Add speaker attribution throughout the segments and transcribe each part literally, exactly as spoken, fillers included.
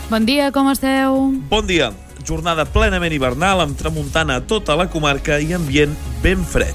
Speaker 1: Bon dia, com esteu?
Speaker 2: Bon dia. Jornada plenament hivernal amb tramuntana a tota la comarca i ambient ben fred.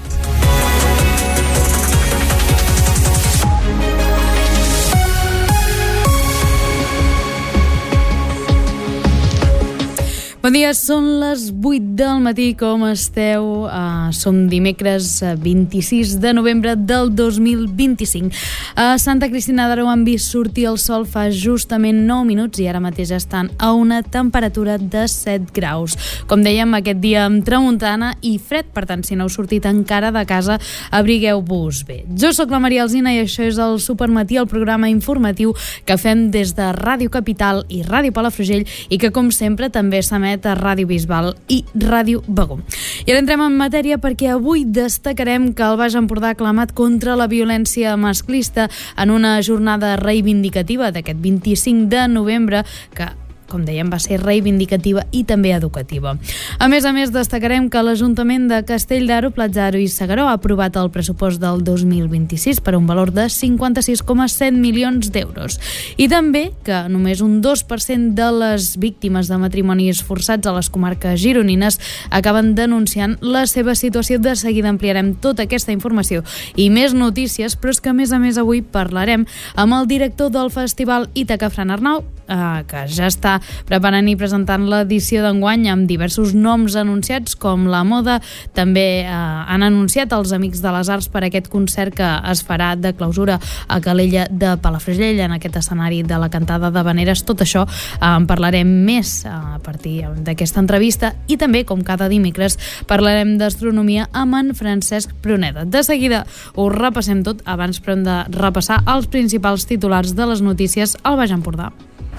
Speaker 1: Bon dia, són les vuit del matí, com esteu? Uh, som dimecres vint-i-sis de novembre del dos mil vint-i-cinc. A Santa Cristina d'Aro han vist sortir el sol fa justament nou minuts i ara mateix estan a una temperatura de set graus. Com dèiem, aquest dia amb tramuntana i fred, per tant, si no heu sortit encara de casa, abrigueu-vos bé. Jo sóc la Maria Alsina i això és el Supermatí, el programa informatiu que fem des de Ràdio Capital i Ràdio Palafrugell i que, com sempre, també s'emet a Ràdio Bisbal i Ràdio Begú. I ara entrem en matèria perquè avui destacarem que el Baix Empordà ha clamat contra la violència masclista en una jornada reivindicativa d'aquest vint-i-cinc de novembre que, com dèiem, va ser reivindicativa i també educativa. A més a més, destacarem que l'Ajuntament de Castell d'Aro, Platja d'Aro i S'Agaró ha aprovat el pressupost del dos mil vint-i-sis per un valor de cinquanta-sis coma set milions d'euros. I també que només un dos per cent de les víctimes de matrimonis forçats a les comarques gironines acaben denunciant la seva situació. De seguida ampliarem tota aquesta informació i més notícies, però és que a més a més avui parlarem amb el director del festival Ítaca, Fran Arnau, eh, que ja està preparant i presentant l'edició d'enguany amb diversos noms anunciats com la moda. També eh, han anunciat els Amics de les Arts per aquest concert que es farà de clausura a Calella de Palafrugell en aquest escenari de la cantada d'havaneres. Tot això eh, en parlarem més eh, a partir d'aquesta entrevista i també, com cada dimecres, parlarem d'astronomia amb en Francesc Pruneda. De seguida ho repassem tot, abans però hem de repassar els principals titulars de les notícies al Baix Empordà.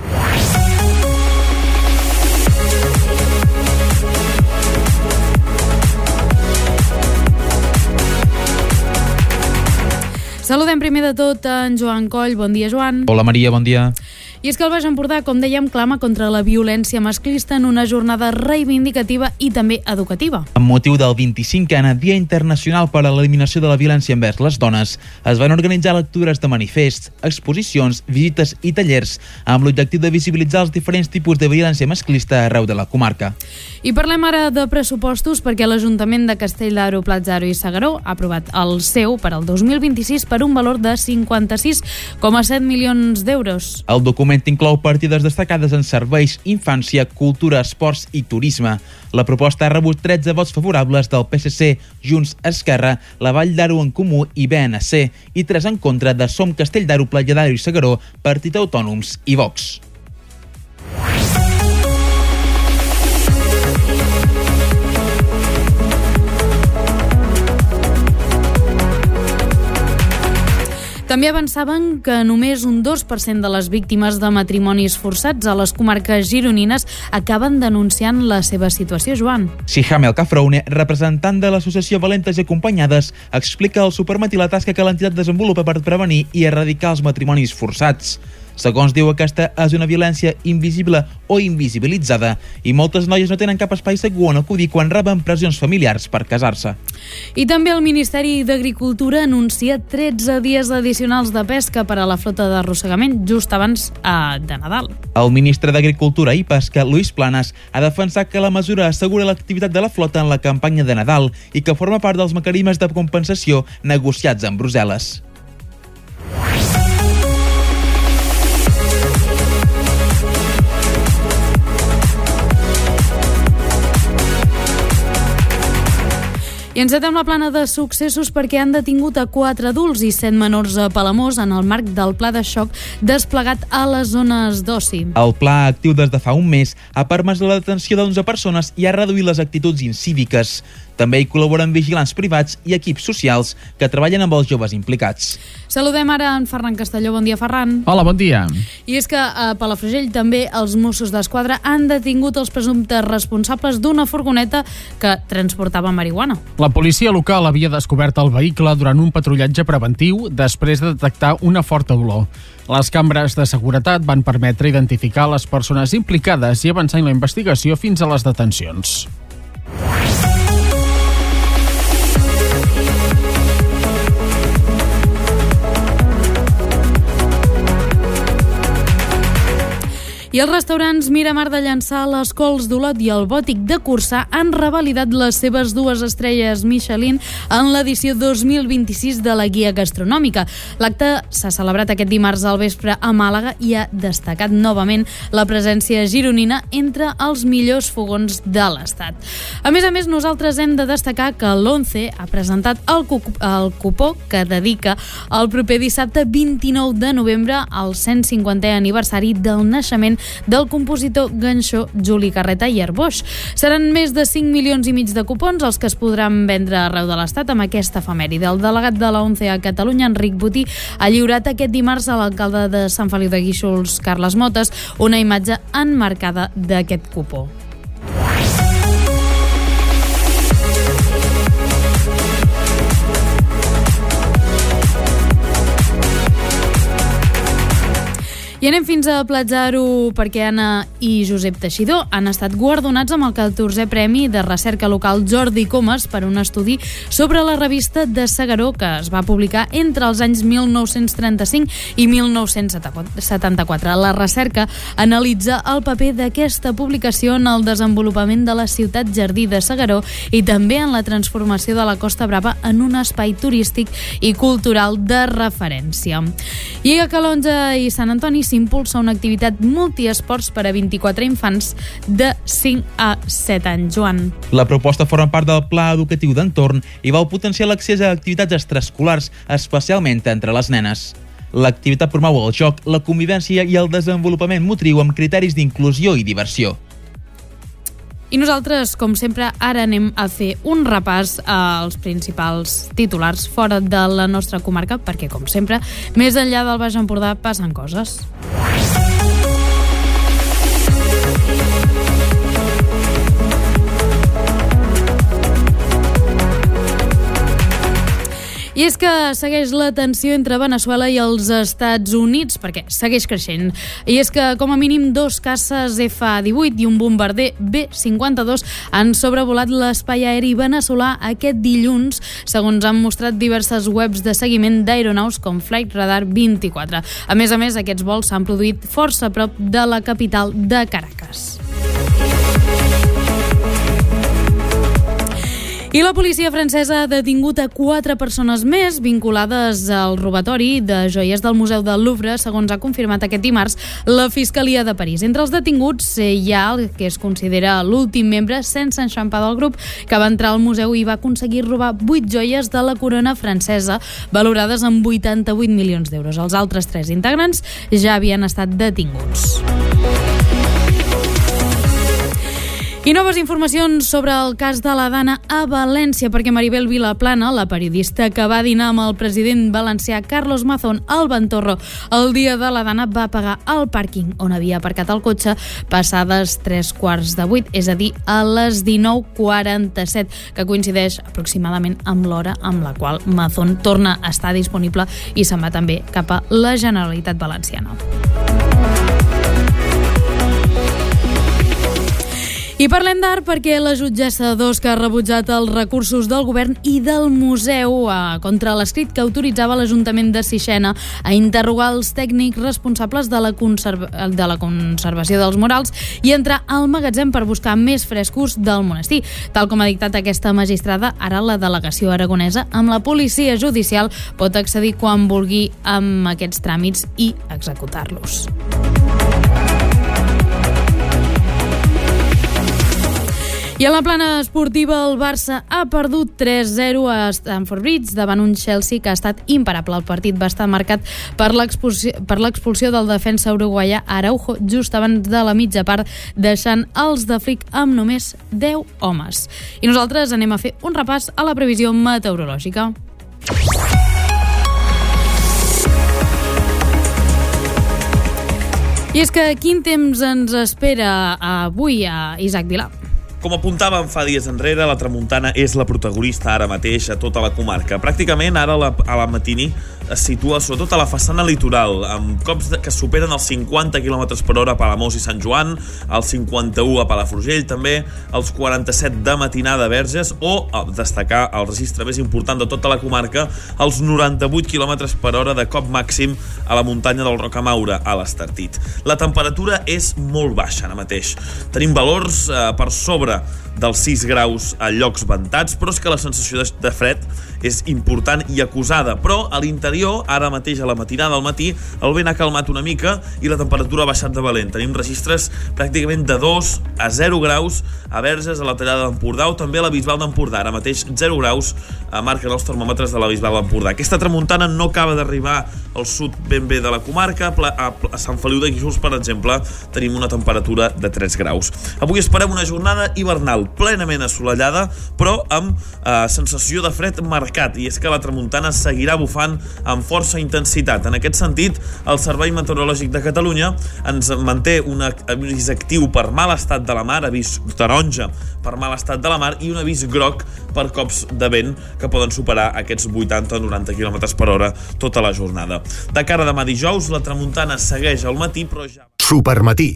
Speaker 1: Saludem primer de tot en Joan Coll. Bon dia, Joan.
Speaker 3: Hola, Maria, bon dia.
Speaker 1: I és que el Baix Empordà, com dèiem, clama contra la violència masclista en una jornada reivindicativa i també educativa.
Speaker 3: Amb motiu del vint-i-cinquè Dia Internacional per a l'Eliminació de la Violència envers les Dones, es van organitzar lectures de manifests, exposicions, visites i tallers amb l'objectiu de visibilitzar els diferents tipus de violència masclista arreu de la comarca.
Speaker 1: I parlem ara de pressupostos perquè l'Ajuntament de Castell d'Aro, Platja d'Aro i S'Agaró ha aprovat el seu per al dos mil vint-i-sis per un valor de cinquanta-sis coma set milions d'euros.
Speaker 3: El document inclou partides destacades en serveis, infància, cultura, esports i turisme. La proposta ha rebut tretze vots favorables del P S C, Junts, Esquerra, la Vall d'Aro en Comú i B N C i tres en contra de Som Castell d'Aro, Platja d'Aro i S'Agaró, Partit Autònoms i Vox.
Speaker 1: També avançaven que només un dos per cent de les víctimes de matrimonis forçats a les comarques gironines acaben denunciant la seva situació, Joan.
Speaker 3: Sihamel Cafroune, representant de l'associació Valentes i Acompanyades, explica al Supermatí la tasca que l'entitat desenvolupa per prevenir i erradicar els matrimonis forçats. Segons diu, aquesta és una violència invisible o invisibilitzada i moltes noies no tenen cap espai segur on acudir quan reben pressions familiars per casar-se.
Speaker 1: I també el Ministeri d'Agricultura anuncia tretze dies addicionals de pesca per a la flota d'arrossegament just abans eh, de Nadal.
Speaker 3: El ministre d'Agricultura i Pesca, Luis Planas, ha defensat que la mesura assegura l'activitat de la flota en la campanya de Nadal i que forma part dels mecanismes de compensació negociats amb Brussel·les.
Speaker 1: I encetem la plana de successos perquè han detingut a quatre adults i set menors a Palamós en el marc del pla de xoc desplegat a les zones d'oci.
Speaker 3: El pla, actiu des de fa un mes, ha permès la detenció d'onze persones i ha reduït les actituds incíviques. També hi col·laboren vigilants privats i equips socials que treballen amb els joves implicats.
Speaker 1: Saludem ara en Ferran Castelló. Bon dia, Ferran.
Speaker 4: Hola, bon dia.
Speaker 1: I és que a Palafrugell també els Mossos d'Esquadra han detingut els presumptes responsables d'una furgoneta que transportava marihuana.
Speaker 4: La policia local havia descobert el vehicle durant un patrullatge preventiu després de detectar una forta olor. Les càmeres de seguretat van permetre identificar les persones implicades i avançar en la investigació fins a les detencions.
Speaker 1: I I els restaurants Miramar de Llançà, les Cols d'Olot i el Bòtic de Corçà han revalidat les seves dues estrelles Michelin en l'edició dos mil vint-i-sis de la Guia Gastronòmica. L'acte s'ha celebrat aquest dimarts al vespre a Màlaga i ha destacat novament la presència gironina entre els millors fogons de l'Estat. A més a més, nosaltres hem de destacar que l'Once ha presentat el, cu el cupó que dedica el proper dissabte vint-i-nou de novembre al cent cinquantè aniversari del naixement del compositor ganxó Juli Carreta i Arbós. Seran més de cinc milions i mig de cupons els que es podran vendre arreu de l'Estat amb aquesta efemèride. El delegat de la ONCE a Catalunya, Enric Botí, ha lliurat aquest dimarts a l'alcalde de Sant Feliu de Guíxols, Carles Motes, una imatge enmarcada d'aquest cupó. I anem fins a Platzaro perquè Anna i Josep Teixidor han estat guardonats amb el catorzè Premi de Recerca Local Jordi Comas per un estudi sobre la revista de S'Agaró que es va publicar entre els anys mil nou-cents trenta-cinc i mil nou-cents setanta-quatre. La recerca analitza el paper d'aquesta publicació en el desenvolupament de la ciutat jardí de S'Agaró i també en la transformació de la Costa Brava en un espai turístic i cultural de referència. I a Calonja i Sant Antoni s'impulsa una activitat multiesports per a vint-i-quatre infants de cinc a set anys. Joan.
Speaker 3: La proposta forma part del Pla Educatiu d'Entorn i vol potenciar l'accés a activitats extraescolars, especialment entre les nenes. L'activitat promou el joc, la convivència i el desenvolupament motriu amb criteris d'inclusió i diversió.
Speaker 1: I nosaltres, com sempre, ara anem a fer un repàs als principals titulars fora de la nostra comarca, perquè, com sempre, més enllà del Baix Empordà passen coses. I és que segueix la tensió entre Veneçuela i els Estats Units, perquè segueix creixent. I és que, com a mínim, dos caces F divuit i un bombarder B cinquanta-dos han sobrevolat l'espai aeri veneçolà aquest dilluns, segons han mostrat diverses webs de seguiment d'aeronaus com Flight Radar vint-i-quatre. A més a més, aquests vols s'han produït força a prop de la capital de Caracas. I la policia francesa ha detingut a quatre persones més vinculades al robatori de joies del Museu del Louvre, segons ha confirmat aquest dimarts la Fiscalia de París. Entre els detinguts hi ha el que es considera l'últim membre sense enxampar del grup, que va entrar al museu i va aconseguir robar vuit joies de la corona francesa, valorades en vuitanta-vuit milions d'euros. Els altres tres integrants ja havien estat detinguts. I noves informacions sobre el cas de la Dana a València, perquè Maribel Vilaplana, la periodista que va dinar amb el president valencià Carlos Mazón al Ventorro el dia de la Dana, va pagar al pàrquing on havia aparcat el cotxe passades tres quarts de vuit, és a dir, a les dinou quaranta-set, que coincideix aproximadament amb l'hora amb la qual Mazón torna a estar disponible i se'n va també cap a la Generalitat Valenciana. I parlem d'art perquè la jutgessa dos que ha rebutjat els recursos del govern i del museu eh, contra l'escrit que autoritzava l'Ajuntament de Sixena a interrogar els tècnics responsables de la, conserva de la conservació dels murals i entrar al magatzem per buscar més frescos del monestir. Tal com ha dictat aquesta magistrada, ara la delegació aragonesa amb la policia judicial pot accedir quan vulgui amb aquests tràmits i executar-los. I a la plana esportiva, el Barça ha perdut tres zero a Stamford Bridge davant un Chelsea que ha estat imparable. El partit va estar marcat per l'expulsió del defensa uruguaià Araujo just abans de la mitja part, deixant els de Flick amb només deu homes. I nosaltres anem a fer un repàs a la previsió meteorològica. I és que quin temps ens espera avui a Isaac Vilà?
Speaker 2: Com apuntàvem fa dies enrere, la tramuntana és la protagonista ara mateix a tota la comarca. Pràcticament ara a la, a la matini es situa sobretot a la façana litoral, amb cops de, que superen els cinquanta quilòmetres per hora a Palamós i Sant Joan, els cinquanta-u a Palafrugell, també els quaranta-set de matinada a Verges, o a destacar el registre més important de tota la comarca, els noranta-vuit quilòmetres per hora de cop màxim a la muntanya del Rocamaura, a l'Estartit. La temperatura és molt baixa ara mateix. Tenim valors eh, per sobre dels sis graus a llocs ventats, però és que la sensació de fred és important i acusada. Però a l'interior, ara mateix a la matinada al matí, el vent ha calmat una mica i la temperatura ha baixat de valent. Tenim registres pràcticament de dos a zero graus a Verges, a la Tallada d'Empordà, o també a la Bisbal d'Empordà. Ara mateix zero graus a marquen els termòmetres de la Bisbal d'Empordà. Aquesta tramuntana no acaba d'arribar al sud ben bé de la comarca. A Sant Feliu de Guíxols, per exemple, tenim una temperatura de tres graus. Avui esperem una jornada hivernal plenament assolellada, però amb eh, sensació de fred marcat, i és que la tramuntana seguirà bufant amb força intensitat. En aquest sentit, el Servei Meteorològic de Catalunya ens manté un avís actiu per mal estat de la mar, avís taronja per mal estat de la mar, i un avís groc per cops de vent que poden superar aquests vuitanta a noranta quilòmetres per hora tota la jornada. De cara a demà dijous, la tramuntana segueix al matí, però ja...
Speaker 5: Supermatí.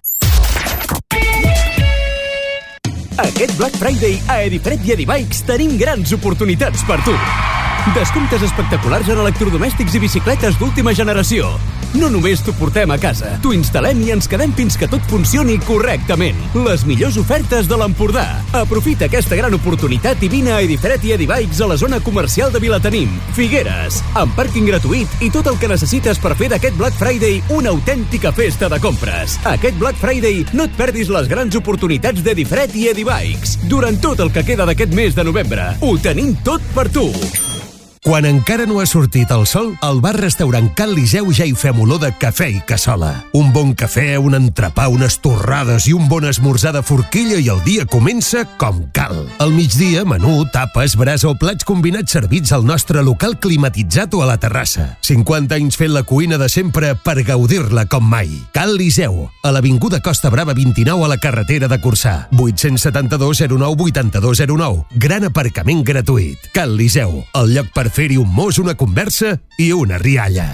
Speaker 5: Aquest Black Friday a Edifred i Edibikes tenim grans oportunitats per tu. Descomptes espectaculars en electrodomèstics i bicicletes d'última generació. No només t'ho portem a casa, t'ho instal·lem i ens quedem fins que tot funcioni correctament. Les millors ofertes de l'Empordà. Aprofita aquesta gran oportunitat i vine a Edifred i Edibikes a la zona comercial de Vilatenim, Figueres, amb pàrquing gratuït i tot el que necessites per fer d'aquest Black Friday una autèntica festa de compres. Aquest Black Friday no et perdis les grans oportunitats d'Edifred i Edibikes. Durant tot el que queda d'aquest mes de novembre, ho tenim tot per tu.
Speaker 6: Quan encara no ha sortit el sol, al bar-restaurant Can Liseu ja hi fem olor de cafè i cassola. Un bon cafè, un entrepà, unes torrades i un bon esmorzar de forquilla i el dia comença com cal. Al migdia, menú, tapes, brasa o plats combinats servits al nostre local climatitzat o a la terrassa. cinquanta anys fent la cuina de sempre per gaudir-la com mai. Can Liseu, a l'Avinguda Costa Brava vint-i-nou a la carretera de Corçà. vuit-cents setanta-dos zero nou vuitanta-dos zero nou. Gran aparcament gratuït. Can Liseu, el lloc per fer-hi un mos, una conversa i una rialla.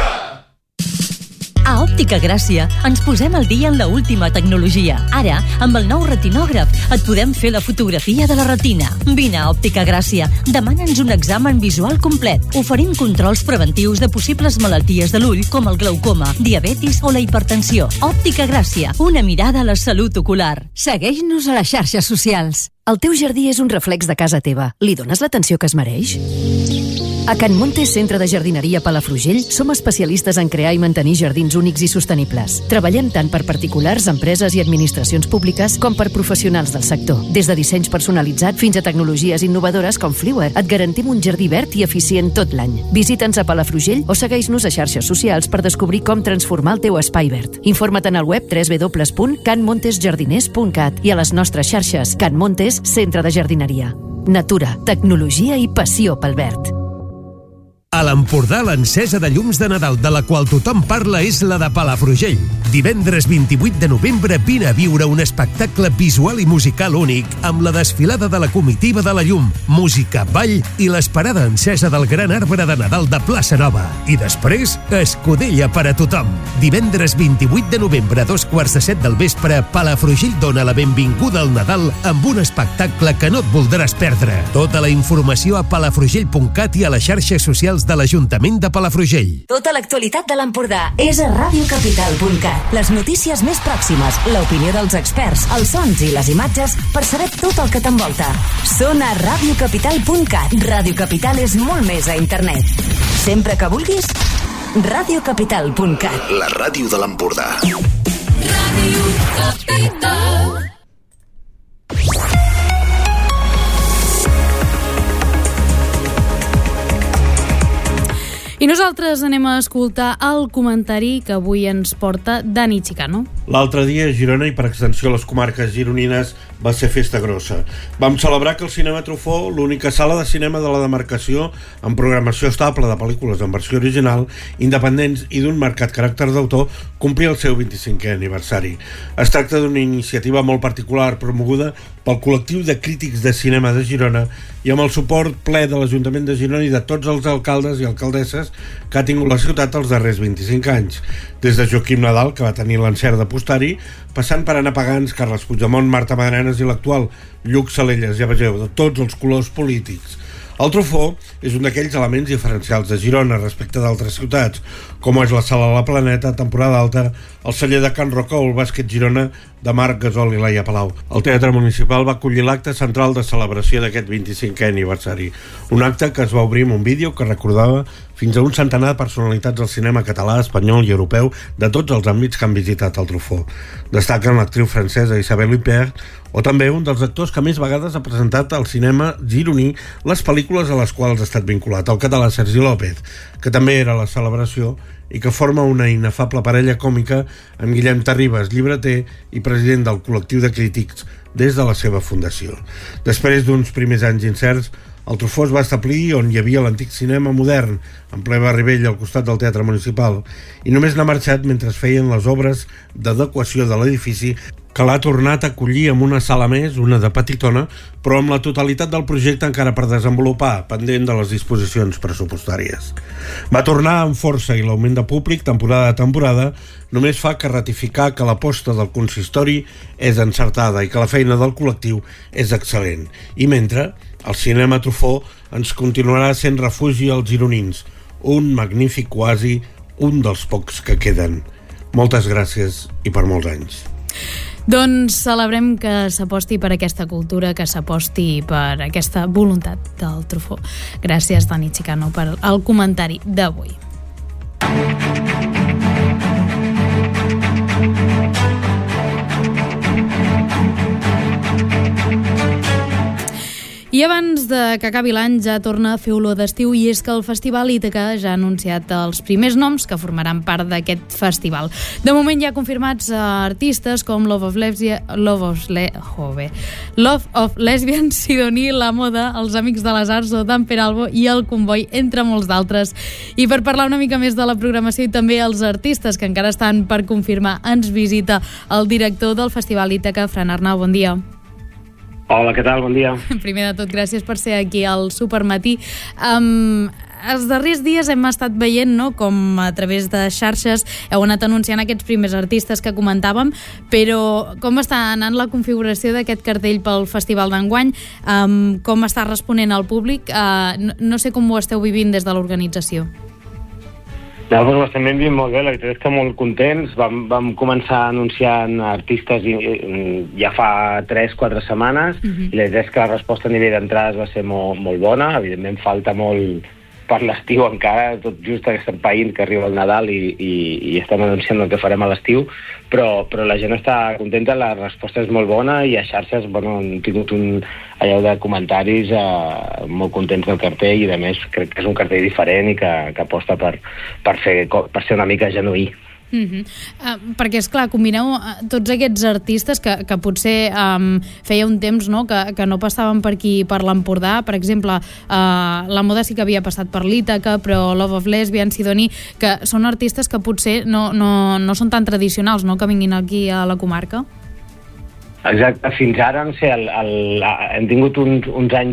Speaker 7: A Òptica Gràcia ens posem al dia en la última tecnologia. Ara, amb el nou retinògraf, et podem fer la fotografia de la retina. Vine a Òptica Gràcia, demana'ns un examen visual complet. Oferim controls preventius de possibles malalties de l'ull, com el glaucoma, diabetis o la hipertensió. Òptica Gràcia, una mirada a la salut ocular.
Speaker 8: Segueix-nos a les xarxes socials. El teu jardí és un reflex de casa teva. Li dones l'atenció que es mereix? A Can Montes, centre de jardineria Palafrugell, som especialistes en crear i mantenir jardins únics i sostenibles. Treballem tant per particulars, empreses i administracions públiques com per professionals del sector. Des de dissenys personalitzat fins a tecnologies innovadores com Fliwer, et garantim un jardí verd i eficient tot l'any. Visita'ns a Palafrugell o segueix-nos a xarxes socials per descobrir com transformar el teu espai verd. Informa't en el web w w w punt can montes jardiners punt cat i a les nostres xarxes. Can Montes, centre de jardineria. Natura, tecnologia i passió pel verd.
Speaker 6: A l'Empordà, l'encesa de llums de Nadal de la qual tothom parla és la de Palafrugell. Divendres vint-i-vuit de novembre vine a viure un espectacle visual i musical únic amb la desfilada de la comitiva de la llum, música, ball i l'esperada encesa del gran arbre de Nadal de Plaça Nova. I després, escudella per a tothom. Divendres vint-i-vuit de novembre a dos quarts de set del vespre, Palafrugell dona la benvinguda al Nadal amb un espectacle que no et voldràs perdre. Tota la informació a palafrugell punt cat i a les xarxes socials de l'Ajuntament de Palafrugell.
Speaker 8: Tota l'actualitat de l'Empordà és a ràdio capital punt cat. Les notícies més pròximes, l'opinió dels experts, els sons i les imatges per saber tot el que t'envolta. Són a ràdio capital punt cat. Ràdio Capital és molt més a internet. Sempre que vulguis, ràdio capital punt cat.
Speaker 5: La ràdio de l'Empordà.
Speaker 9: Ràdio Capital.
Speaker 1: I nosaltres anem a escoltar el comentari que avui ens porta Dani Chicano.
Speaker 10: L'altre dia a Girona i per extensió a les comarques gironines va ser festa grossa. Vam celebrar que el Cinema Truffaut, l'única sala de cinema de la demarcació amb programació estable de pel·lícules en versió original, independents i d'un marcat caràcter d'autor, complia el seu vint-i-cinquè aniversari. Es tracta d'una iniciativa molt particular promoguda pel col·lectiu de crítics de cinema de Girona i amb el suport ple de l'Ajuntament de Girona i de tots els alcaldes i alcaldesses artistes que ha tingut la ciutat els darrers vint-i-cinc anys, des de Joaquim Nadal, que va tenir l'encert d'apostar-hi, passant per Anna Pagans, Carles Puigdemont, Marta Madrenas i l'actual Lluc Salelles, ja vegeu, de tots els colors polítics. El Truffaut és un d'aquells elements diferencials de Girona respecte d'altres ciutats, com és la Sala La Planeta, temporada alta, el celler de Can Roca o el bàsquet Girona de Marc Gasol i Laia Palau. El Teatre Municipal va acollir l'acte central de celebració d'aquest vint-i-cinquè aniversari, un acte que es va obrir amb un vídeo que recordava fins a un centenar de personalitats del cinema català, espanyol i europeu de tots els àmbits que han visitat el Truffaut. Destaquen l'actriu francesa Isabelle Huppert o també un dels actors que més vegades ha presentat al cinema gironí les pel·lícules a les quals ha estat vinculat, el català Sergi López, que també era a la celebració i que forma una inefable parella còmica amb Guillem Terribas, llibreter i president del col·lectiu de crítics des de la seva fundació. Després d'uns primers anys incerts, el Truffaut es va establir on hi havia l'antic cinema modern, en ple barri vell al costat del Teatre Municipal, i només n'ha marxat mentre es feien les obres d'adequació de l'edifici, que l'ha tornat a acollir amb una sala més, una de petitona, però amb la totalitat del projecte encara per desenvolupar, pendent de les disposicions pressupostàries. Va tornar amb força i l'augment de públic, temporada a temporada, només fa que ratificar que l'aposta del consistori és encertada i que la feina del col·lectiu és excel·lent. I mentre, el cinema Truffaut ens continuarà sent refugi als gironins, un magnífic oasi, un dels pocs que queden. Moltes gràcies i per molts anys.
Speaker 1: Doncs celebrem que s'aposti per aquesta cultura, que s'aposti per aquesta voluntat del Truffaut. Gràcies, Dani Chicano, per el comentari d'avui. I abans de que acabi l'any ja torna a fer olor d'estiu, i és que el Festival Ítaca ja ha anunciat els primers noms que formaran part d'aquest festival. De moment ja ha confirmats artistes com Love of Lesbian, Love of, Le... Jove. Love of Lesbian, Sidoní, La Moda, Els Amics de les Arts o Dan Peralbo i El Comboi, entre molts d'altres. I per parlar una mica més de la programació i també els artistes que encara estan per confirmar, ens visita el director del Festival Ítaca, Fran Arnau. Bon dia.
Speaker 11: Hola, què tal? Bon dia.
Speaker 1: Primer de tot, gràcies per ser aquí al Supermatí. Um, els darrers dies hem estat veient, no?, com a través de xarxes heu anat anunciant aquests primers artistes que comentàvem, però com està anant la configuració d'aquest cartell pel festival d'enguany? Um, com està responent al públic? Uh, no, no sé com ho esteu vivint des de l'organització.
Speaker 11: No, doncs ho estem vivint molt bé, la veritat és que molt contents. Vam, vam començar anunciant artistes i, i, ja fa tres quatre setmanes, uh-huh. i la veritat és que la resposta a nivell d'entrades va ser molt, molt bona. Evidentment falta molt per l'estiu encara, tot just que estem païnt que arriba el Nadal i, i, i estem anunciant el que farem a l'estiu, però, però la gent està contenta, la resposta és molt bona i a xarxes, bueno, hem tingut un allò de comentaris eh, molt contents del cartell i a més crec que és un cartell diferent i que, que aposta per, per, fer, per ser una mica genuí.
Speaker 1: Uh-huh. Uh, perquè, esclar, combineu uh, tots aquests artistes que, que potser um, feia un temps, no?, que, que no passaven per aquí, per l'Empordà. Per exemple, uh, La Moda sí que havia passat per l'Ítaca, però Love of Lesbian, Sidoní, que són artistes que potser no, no, no són tan tradicionals, no?, que vinguin aquí a la comarca.
Speaker 11: Exacte, fins ara no sé, el, el, hem tingut uns, uns anys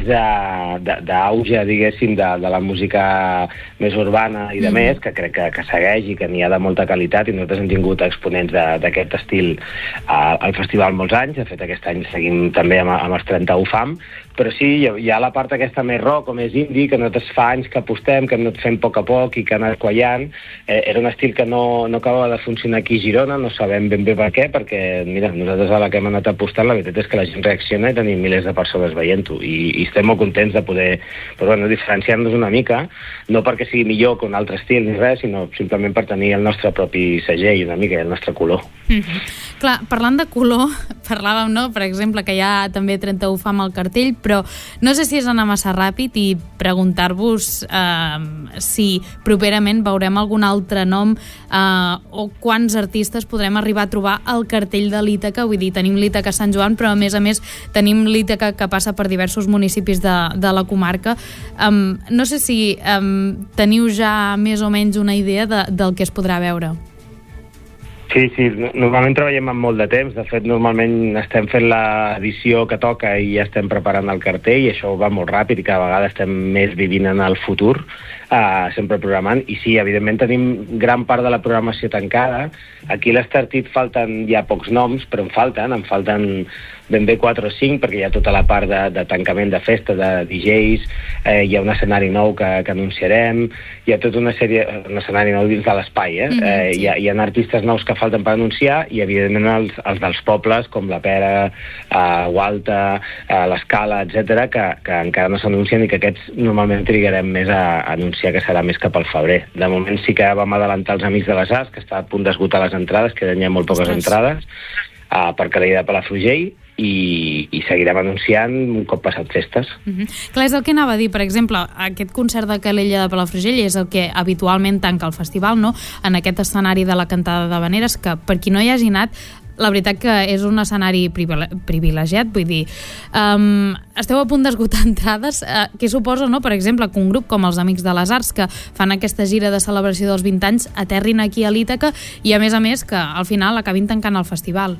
Speaker 11: d'auge, diguéssim, de, de la música més urbana i de mm. més, que crec que, que segueix i que n'hi ha de molta qualitat, i nosaltres hem tingut exponents d'aquest estil uh, al festival molts anys. De fet, aquest any seguim també amb, amb els trenta-u FAM, però sí, hi ha la part aquesta més rock o més indie, que nosaltres fa anys que apostem, que hem anat fent a poc a poc i que ha anat quallant. Eh, era un estil que no, no acabava de funcionar aquí a Girona, no sabem ben bé per què, perquè, mira, nosaltres a la que hem anat apostant, la veritat és que la gent reacciona i tenim milers de persones veient-ho, i, i estem molt contents de poder, però, bueno, diferenciar-nos una mica, no perquè sigui millor que un altre estil ni res, sinó simplement per tenir el nostre propi segell, una mica, el nostre color.
Speaker 1: Mm-hmm. Clar, parlant de color, parlàvem, no?, per exemple, que hi ha també trenta-u FAM al cartell, però no sé si és anar massa ràpid i preguntar-vos eh, si properament veurem algun altre nom eh, o quants artistes podrem arribar a trobar al cartell de l'Ítaca. Vull dir, tenim l'Ítaca Sant Joan, però a més a més tenim l'Ítaca que passa per diversos municipis de, de la comarca. Um, no sé si um, teniu ja més o menys una idea de, del que es podrà veure.
Speaker 11: Sí, sí, normalment treballem amb molt de temps. De fet, normalment estem fent l'edició que toca i ja estem preparant el cartell, i això va molt ràpid i cada vegada estem més vivint en el futur, uh, sempre programant. I sí, evidentment tenim gran part de la programació tancada. Aquí a l'Estartit falten ja pocs noms, però en falten, en falten ben bé quatre o cinc, perquè hi ha tota la part de, de tancament de festa, de D Js, eh, hi ha un escenari nou que, que anunciarem, hi ha tota una sèrie, un escenari nou dins de l'espai, eh? Mm-hmm, eh, sí. hi, ha, hi ha artistes nous que falten per anunciar, i evidentment els, els dels pobles, com la Pera, eh, Gualta, eh, l'Escala, etcètera, que, que encara no s'anuncien i que aquests normalment trigarem més a, a anunciar, que serà més cap al febrer. De moment sí que vam adelantar els Amics de les Arts, que està a punt d'esgotar les entrades, queden ja molt poques
Speaker 1: Ostres.
Speaker 11: entrades, eh, per Calella de Palafrugell, i, i seguirem anunciant un cop passat festes.
Speaker 1: Uh-huh. Clar, és el que anava a dir, per exemple, aquest concert de Calella de Palafrugell és el que habitualment tanca el festival, no? En aquest escenari de la Cantada d'Havaneres, que per qui no hi hagi anat, la veritat que és un escenari privilegiat, vull dir, um, esteu a punt d'esgotar entrades, uh, què suposa, no? Per exemple, que un grup com els Amics de les Arts, que fan aquesta gira de celebració dels vint anys, aterrin aquí a l'Ítaca i, a més a més, que al final acabin tancant el festival.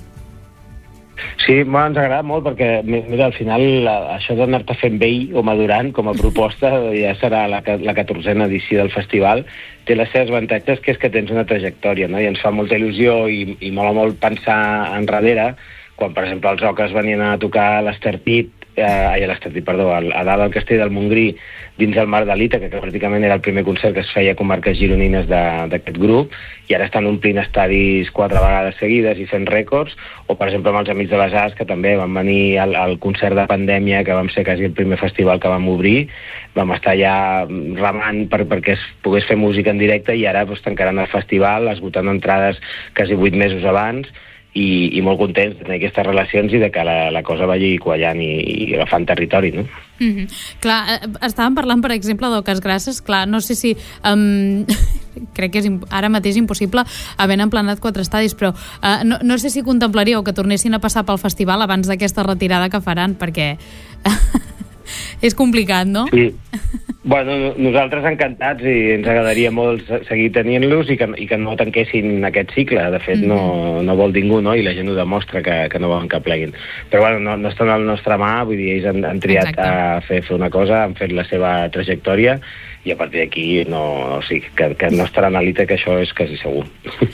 Speaker 11: Sí, bueno, ens agrada molt perquè, mira, al final això d'anar-te fent vell o madurant com a proposta ja serà la, la catorzena edició del festival, té les seves avantatges, que és que tens una trajectòria, no? I ens fa molta il·lusió i, i mola molt pensar enrere, quan, per exemple, els Oques venien a tocar a l'Estartit, eh, ai, a l'Estartit, perdó, a, a dalt del Castell del Montgrí, dins el mar de l'Ítaca, que pràcticament era el primer concert que es feia a comarques gironines d'aquest grup, i ara estan omplint estadis quatre vegades seguides i fent rècords, o per exemple amb els Amics de les Arts, que també van venir al, al concert de pandèmia, que vam ser quasi el primer festival que vam obrir, vam estar ja remant per, perquè es pogués fer música en directe, i ara doncs, tancaran el festival, esgotant entrades quasi vuit mesos abans, i, i molt contents de tenir aquestes relacions i de que la, la cosa vagi quallant i, i agafant territori, no?
Speaker 1: Mm-hmm. Clar, estàvem parlant, per exemple, d'Oques Grasses. Clar, no sé si... Um, crec que és ara mateix impossible havent emplenat quatre estadis, però uh, no, no sé si contemplaríeu que tornessin a passar pel festival abans d'aquesta retirada que faran, perquè és complicat, no?
Speaker 11: Sí. Bueno, nosaltres encantats, i ens agradaria molt seguir tenint-los i que, i que no tanquessin aquest cicle. De fet, mm-hmm. no, no vol ningú, no? I la gent ho demostra que, que no volen que pleguin. Però bueno, no, no estan al nostre mà, vull dir, ells han, han triat Exacte. a fer, fer una cosa, han fet la seva trajectòria, i a partir d'aquí no, o sigui, que, que no estaran a l'Ítaca, que això és quasi segur.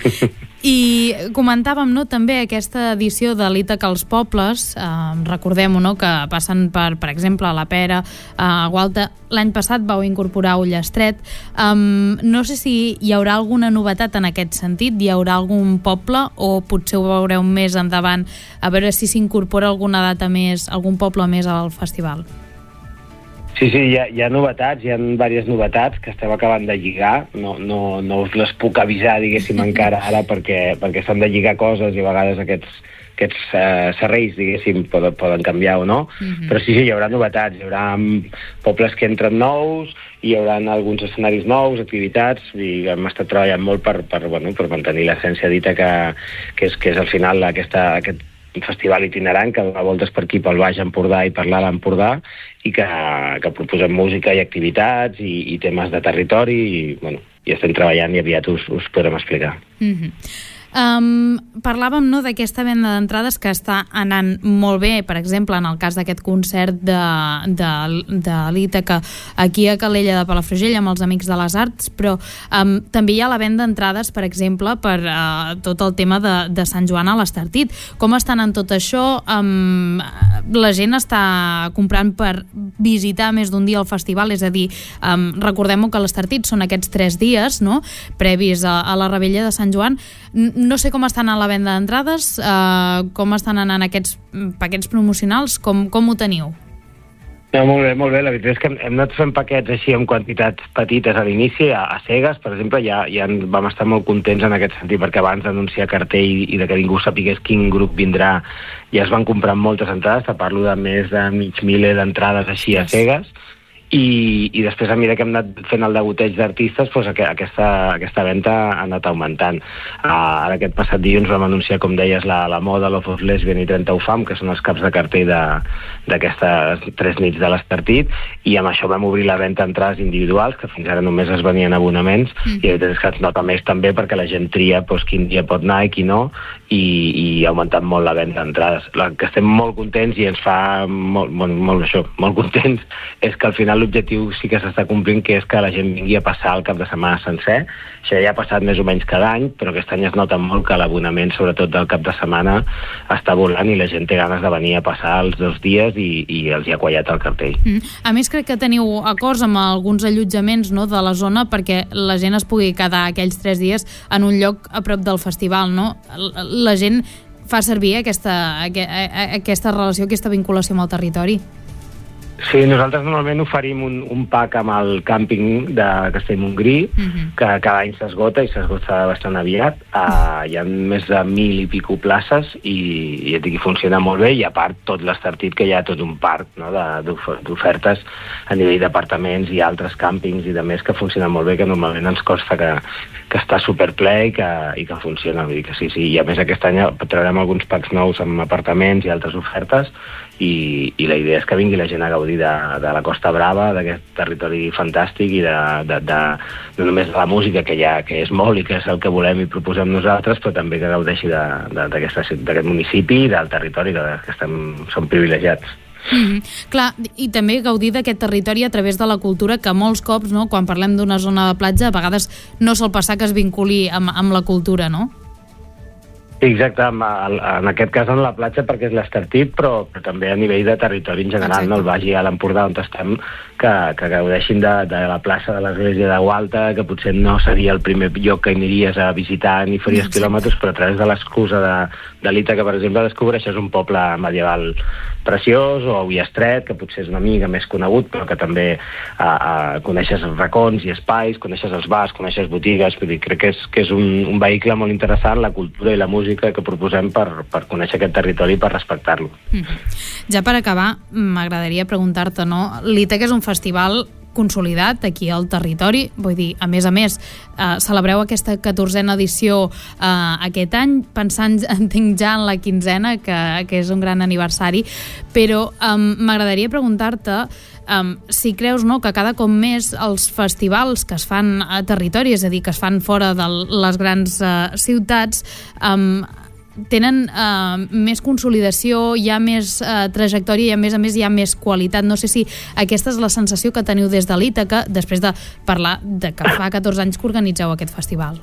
Speaker 1: I comentàvem, no, també aquesta edició de l'Ítaca als pobles, eh, recordem-ho, no, que passen per, per exemple, a la Pera, a Gualta. L'any passat vau incorporar Ullastret. Um, no sé si hi haurà alguna novetat en aquest sentit, hi haurà algun poble, o potser ho veureu més endavant, a veure si s'incorpora alguna data més, algun poble més al festival.
Speaker 11: Sí, sí, hi ha, hi ha novetats, hi ha diverses novetats que estem acabant de lligar. No, no, no us les puc avisar, diguéssim, encara ara, perquè, perquè s'han de lligar coses i a vegades aquests, aquests uh, serreis, diguéssim, poden, poden canviar o no. Mm-hmm. Però sí, sí, hi haurà novetats, hi haurà pobles que entren nous, hi haurà alguns escenaris nous, activitats, i hem estat treballant molt per, per, bueno, per mantenir l'essència dita que, que, és, que és al final aquesta, aquest festival itinerant que dona voltes per aquí pel Baix Empordà i per l'Alt Empordà, i que, que proposem música i activitats i, i temes de territori, i bueno, i estem treballant i aviat us, us podrem explicar.
Speaker 1: Mm-hmm. Um, parlàvem, no, d'aquesta venda d'entrades que està anant molt bé, per exemple, en el cas d'aquest concert de, de, de l'Ítaca aquí a Calella de Palafrugell amb els Amics de les Arts, però um, també hi ha la venda d'entrades, per exemple, per uh, tot el tema de, de Sant Joan a l'Estartit. Com estan en tot això? Um, la gent està comprant per visitar més d'un dia el festival, és a dir, um, recordem-ho que l'Estartit són aquests tres dies, no?, previs a, a la Rebella de Sant Joan. No sé com estan a la venda d'entrades, eh, com estan anant aquests paquets promocionals, com, com ho teniu?
Speaker 11: No, molt bé, molt bé. La veritat és que hem, hem anat fent paquets així amb quantitats petites a l'inici, a, a cegues, per exemple, ja, ja vam estar molt contents en aquest sentit, perquè abans d'anunciar cartell i de que ningú sapigués quin grup vindrà, ja es van comprar moltes entrades, te parlo de més de mig miler d'entrades així a cegues, i, i després a mesura que hem anat fent el degoteig d'artistes, doncs aquesta, aquesta venda ha anat augmentant. Uh, ara aquest passat dilluns vam anunciar, com deies, la, la moda, Love of Lesbian i trenta Ufam, que són els caps de cartell d'aquestes tres nits de l'Estartit, i amb això vam obrir la venda d'entrades individuals, que fins ara només es venien abonaments, mm. i la veritat és que es nota més també perquè la gent tria doncs, quin dia pot anar i qui no, i, i ha augmentat molt la venda d'entrades. La que estem molt contents i ens fa molt, molt, molt, això, molt contents és que al final l'objectiu sí que s'està complint, que és que la gent vingui a passar el cap de setmana sencer. Això ja ha passat més o menys cada any, però aquest any es nota molt que l'abonament, sobretot del cap de setmana, està volant i la gent té ganes de venir a passar els dos dies i, i els hi ha quallat el cartell.
Speaker 1: Mm. A més, crec que teniu acords amb alguns allotjaments, no, de la zona perquè la gent es pugui quedar aquells tres dies en un lloc a prop del festival, no? La gent fa servir aquesta, aquesta relació, aquesta vinculació amb el territori.
Speaker 11: Sí, nosaltres normalment oferim un, un pack amb el càmping de Castellmontgrí, uh-huh. que cada any s'esgota i s'esgota bastant aviat. Uh, hi ha més de mil i pico places i, i et dic, funciona molt bé, i a part tot l'Estartit, que hi ha tot un parc, no, d'ofertes a nivell d'apartaments i altres càmpings i de més que funcionen molt bé, que normalment ens costa que, que està superple i que, i que funciona. Vull dir que sí, sí. I a més aquest any traurem alguns packs nous amb apartaments i altres ofertes, i, i la idea és que vingui la gent a gaudir de, de la Costa Brava, d'aquest territori fantàstic i de, de, de, no només de la música, que ja que és molt i que és el que volem i proposem nosaltres, però també que gaudeixi d'aquest municipi i del territori, que, que estem, som privilegiats.
Speaker 1: Mm-hmm. Clar, i també gaudir d'aquest territori a través de la cultura, que molts cops, no, quan parlem d'una zona de platja, a vegades no sol passar que es vinculi amb, amb la cultura, no?
Speaker 11: Exacte, en aquest cas en la platja perquè és l'Estartit, però, però també a nivell de territori en general, no? El Baix i a l'Empordà on estem, que, que gaudeixin de, de la plaça de l'església de Gualta, que potser no seria el primer lloc que aniries a visitar ni faries Exacte. quilòmetres, però a través de l'excusa de, de l'Ítaca, per exemple, descobreixes un poble medieval preciós, o Ullastret, que potser és una mica més conegut, però que també uh, uh, coneixes racons i espais, coneixes els bars, coneixes botigues. Vull dir, crec que és, que és un, un vehicle molt interessant, la cultura i la música que proposem per, per conèixer aquest territori i per respectar-lo.
Speaker 1: Mm-hmm. Ja per acabar, m'agradaria preguntar-te, no? L'Ítaca és un festival consolidat aquí al territori, vull dir, a més a més, eh, celebreu aquesta catorzena edició eh, aquest any, pensant, entenc ja en la quinzena, que, que és un gran aniversari, però eh, m'agradaria preguntar-te Um, si creus, no, que cada cop més els festivals que es fan a territori, és a dir, que es fan fora de les grans uh, ciutats, um, tenen uh, més consolidació, hi ha més uh, trajectòria i a més a més hi ha més qualitat. No sé si aquesta és la sensació que teniu des de l'Ítaca, després de parlar de que fa catorze anys que organitzeu aquest festival.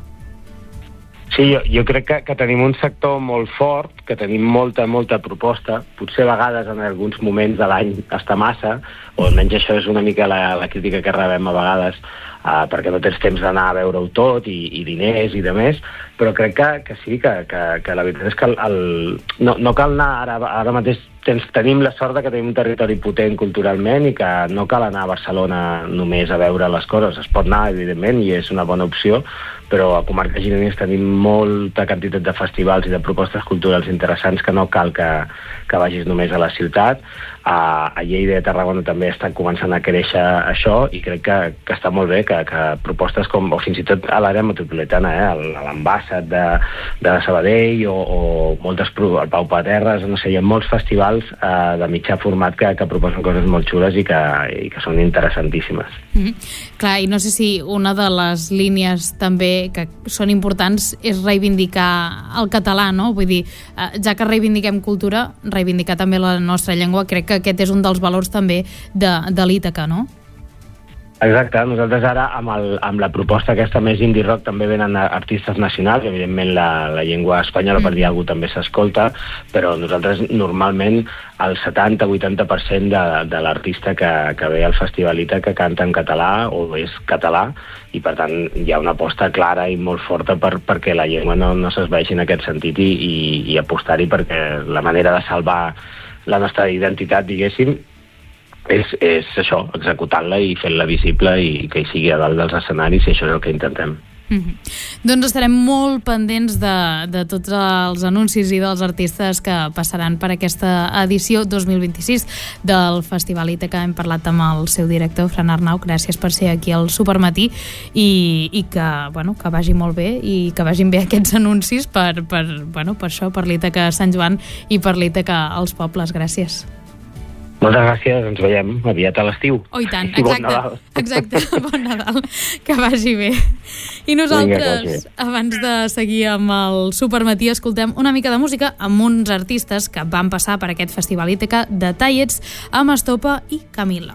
Speaker 11: Sí, jo, jo crec que, que tenim un sector molt fort, que tenim molta, molta proposta, potser a vegades en alguns moments de l'any està massa, o almenys això és una mica la, la crítica que rebem a vegades, uh, perquè no tens temps d'anar a veure-ho tot, i, i diners i de més, però crec que, que sí, que, que, que la veritat és que el, el, no, no cal anar ara, ara mateix. Tens, tenim la sort que tenim un territori potent culturalment i que no cal anar a Barcelona només a veure les coses. Es pot anar, evidentment, i és una bona opció, però a Comarques Gironines tenim molta quantitat de festivals i de propostes culturals interessants que no cal que, que vagis només a la ciutat. A, a Lleida i a Tarragona també està començant a créixer això, i crec que, que està molt bé que, que propostes com, o fins i tot a l'àrea metropolitana, eh, a l'Ambassat de, de Sabadell o, o moltes, el Pau Paterres, no sé, hi ha molts festivals eh, de mitjà format que, que proposen coses molt xules i que, i que són interessantíssimes.
Speaker 1: Mm-hmm. Clar, i no sé si una de les línies també que són importants és reivindicar el català, no? Vull dir, eh, ja que reivindiquem cultura, reivindicar també la nostra llengua, crec que aquest és un dels valors també de, de l'Ítaca, no?
Speaker 11: Exacte, nosaltres ara amb, el, amb la proposta aquesta més indie rock també venen artistes nacionals, evidentment la, la llengua espanyola, mm. per dir alguna cosa, també s'escolta, però nosaltres normalment el setanta a vuitanta per cent de, de l'artista que, que ve al Festival Ítaca canta en català o és català, i per tant hi ha una aposta clara i molt forta per, perquè la llengua no, no s'esvaeixi en aquest sentit, i, i, i apostar-hi, perquè la manera de salvar la nostra identitat, diguéssim, és, és això, executant-la i fent-la visible i que hi sigui a dalt dels escenaris, i això és el que intentem.
Speaker 1: Mm-hmm. Doncs estarem molt pendents de, de tots els anuncis i dels artistes que passaran per aquesta edició dos mil vint-i-sis del Festival Ítaca. Hem parlat amb el seu director, Fran Arnau. Gràcies per ser aquí al Supermatí i, i que, bueno, que vagi molt bé i que vagin bé aquests anuncis per, per, bueno, per això, per l'Ítaca Sant Joan i per l'Ítaca als pobles. Gràcies.
Speaker 11: Moltes gràcies, ens veiem aviat a l'estiu.
Speaker 1: Oh, i tant,
Speaker 11: I bon
Speaker 1: exacte,
Speaker 11: Nadal.
Speaker 1: exacte, bon Nadal, que vagi bé. I nosaltres, Vinga, abans de seguir amb el Supermatí, escoltem una mica de música amb uns artistes que van passar per aquest Festival Ítaca, de Tallets, amb Estopa i Camila.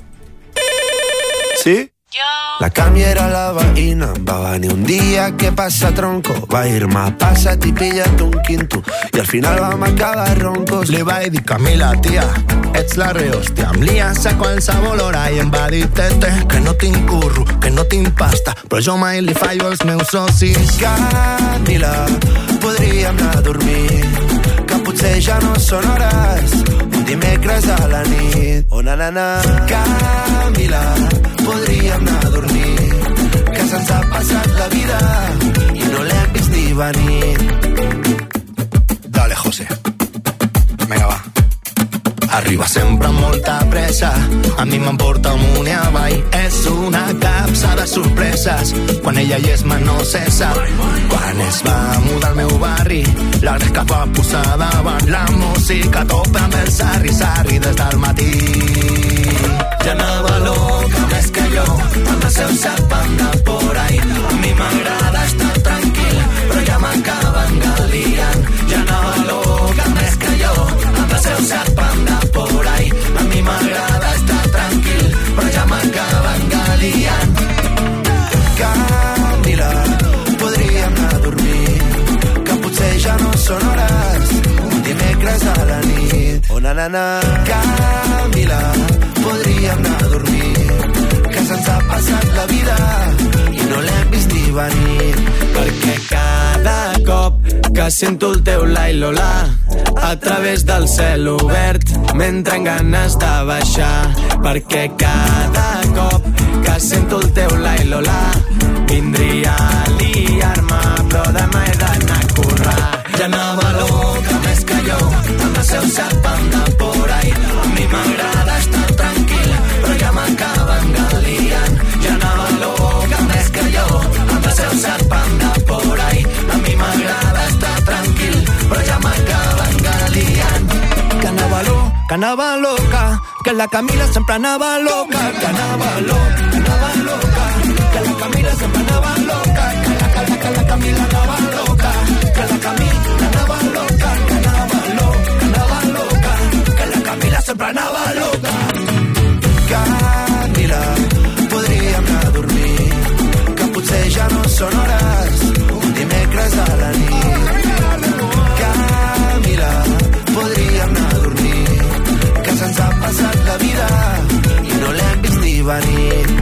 Speaker 12: ¿Sí? La Cami era la veïna, va venir un dia, què passa, tronco? Va ir-me, passa't i pilla't un quinto, i al final vam acabar roncos.
Speaker 13: Li vaig dir, Camila, tia, ets la rehòstia, em lies a qualsevol hora i em va dir, tete, que no tinc curro, que no tinc pasta, però jo mai li fallo als meus socis.
Speaker 12: Camila, podríem anar a dormir, que potser ja no són hores, un dimecres a la nit. Oh, na, na, na. Camila, podríem anar a dormir, que se'ns ha passat la vida i no l'hem vist ni venir.
Speaker 13: Dale, José. Vinga, va. Arriba sempre amb molta pressa, a mi m'emporta amunt i avall. És una capsa de sorpreses, quan ella hi és me no cessa. Quan es va mudar al meu barri, la gresca va posar davant la música a tope amb el sarri-sarri des del matí. Ja anava loca més que jo, amb el seu sap andar por ahí. A mi m'agrada estar tranquil, però ja m'acaben galiant. Ja anava loca més que jo, amb el seu sap andar por ahí. A mi m'agrada estar tranquil, però ja m'acaben galiant.
Speaker 12: Camila, podríem anar a dormir, que potser ja no són hores, un dimecres a la nit. Oh, na, na, na. Camila, podríem anar a dormir, que se'ns ha passat la vida i no l'hem vist ni venir.
Speaker 13: Perquè cada cop que sento el teu lai-lola a través del cel obert m'entren ganes de baixar. Perquè cada cop que sento el teu lai-lola vindria a liar-me, però demà he d'anar a currar. Ja anava loca més que jo, amb el seu sap andar por ahí. A mi m'agrada estar tranquil, però ja m'acaben galiant. Ja anava loca més que jo, amb el seu sap andar por ahí. A mi m'agrada estar tranquil, però ja m'acaben galiant. Que anava loca, que anava loca, que la Camila sempre anava loca. Que anava loca, que anava loca, que la Camila sempre anava loca. Que la, que la, que la Camila anava loca, que la Camila anava loca, que anava loca, que anava loca, que la Camila sempre anava loca.
Speaker 12: Camila, podríem anar a dormir, que potser ja no són hores, un dimecres a la nit. Camila, podríem anar a dormir, que se'ns ha passat la vida i no l'hem vist ni venir.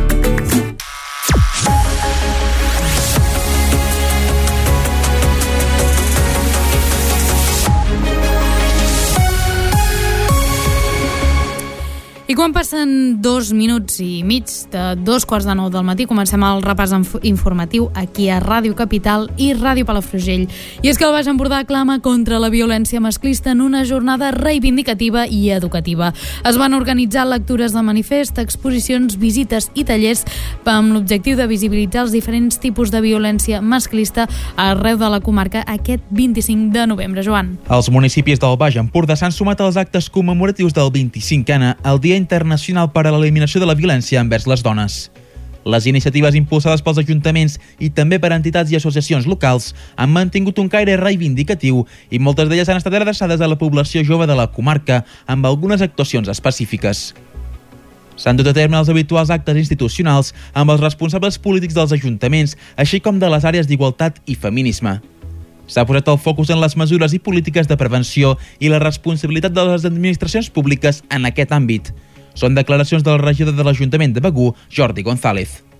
Speaker 1: I quan passen dos minuts i mig de dos quarts de nou del matí, comencem el repàs informatiu aquí a Ràdio Capital i Ràdio Palafrugell. I és que el Baix Empordà clama contra la violència masclista en una jornada reivindicativa i educativa. Es van organitzar lectures de manifest, exposicions, visites i tallers amb l'objectiu de visibilitzar els diferents tipus de violència masclista arreu de la comarca aquest vint-i-cinc de novembre. Joan.
Speaker 3: Els municipis del Baix Empordà s'han sumat als actes commemoratius del vint-i-cinquè, el Dia Internacional per a l'Eliminació de la Violència envers les Dones. Les iniciatives impulsades pels ajuntaments i també per entitats i associacions locals han mantingut un caire reivindicatiu i moltes d'elles han estat adreçades a la població jove de la comarca amb algunes actuacions específiques. S'han dut a terme els habituals actes institucionals amb els responsables polítics dels ajuntaments, així com de les àrees d'igualtat i feminisme. S'ha posat el focus en les mesures i polítiques de prevenció i la responsabilitat de les administracions públiques en aquest àmbit. Són declaracions del regidor de l'Ajuntament de Begur, Jordi González.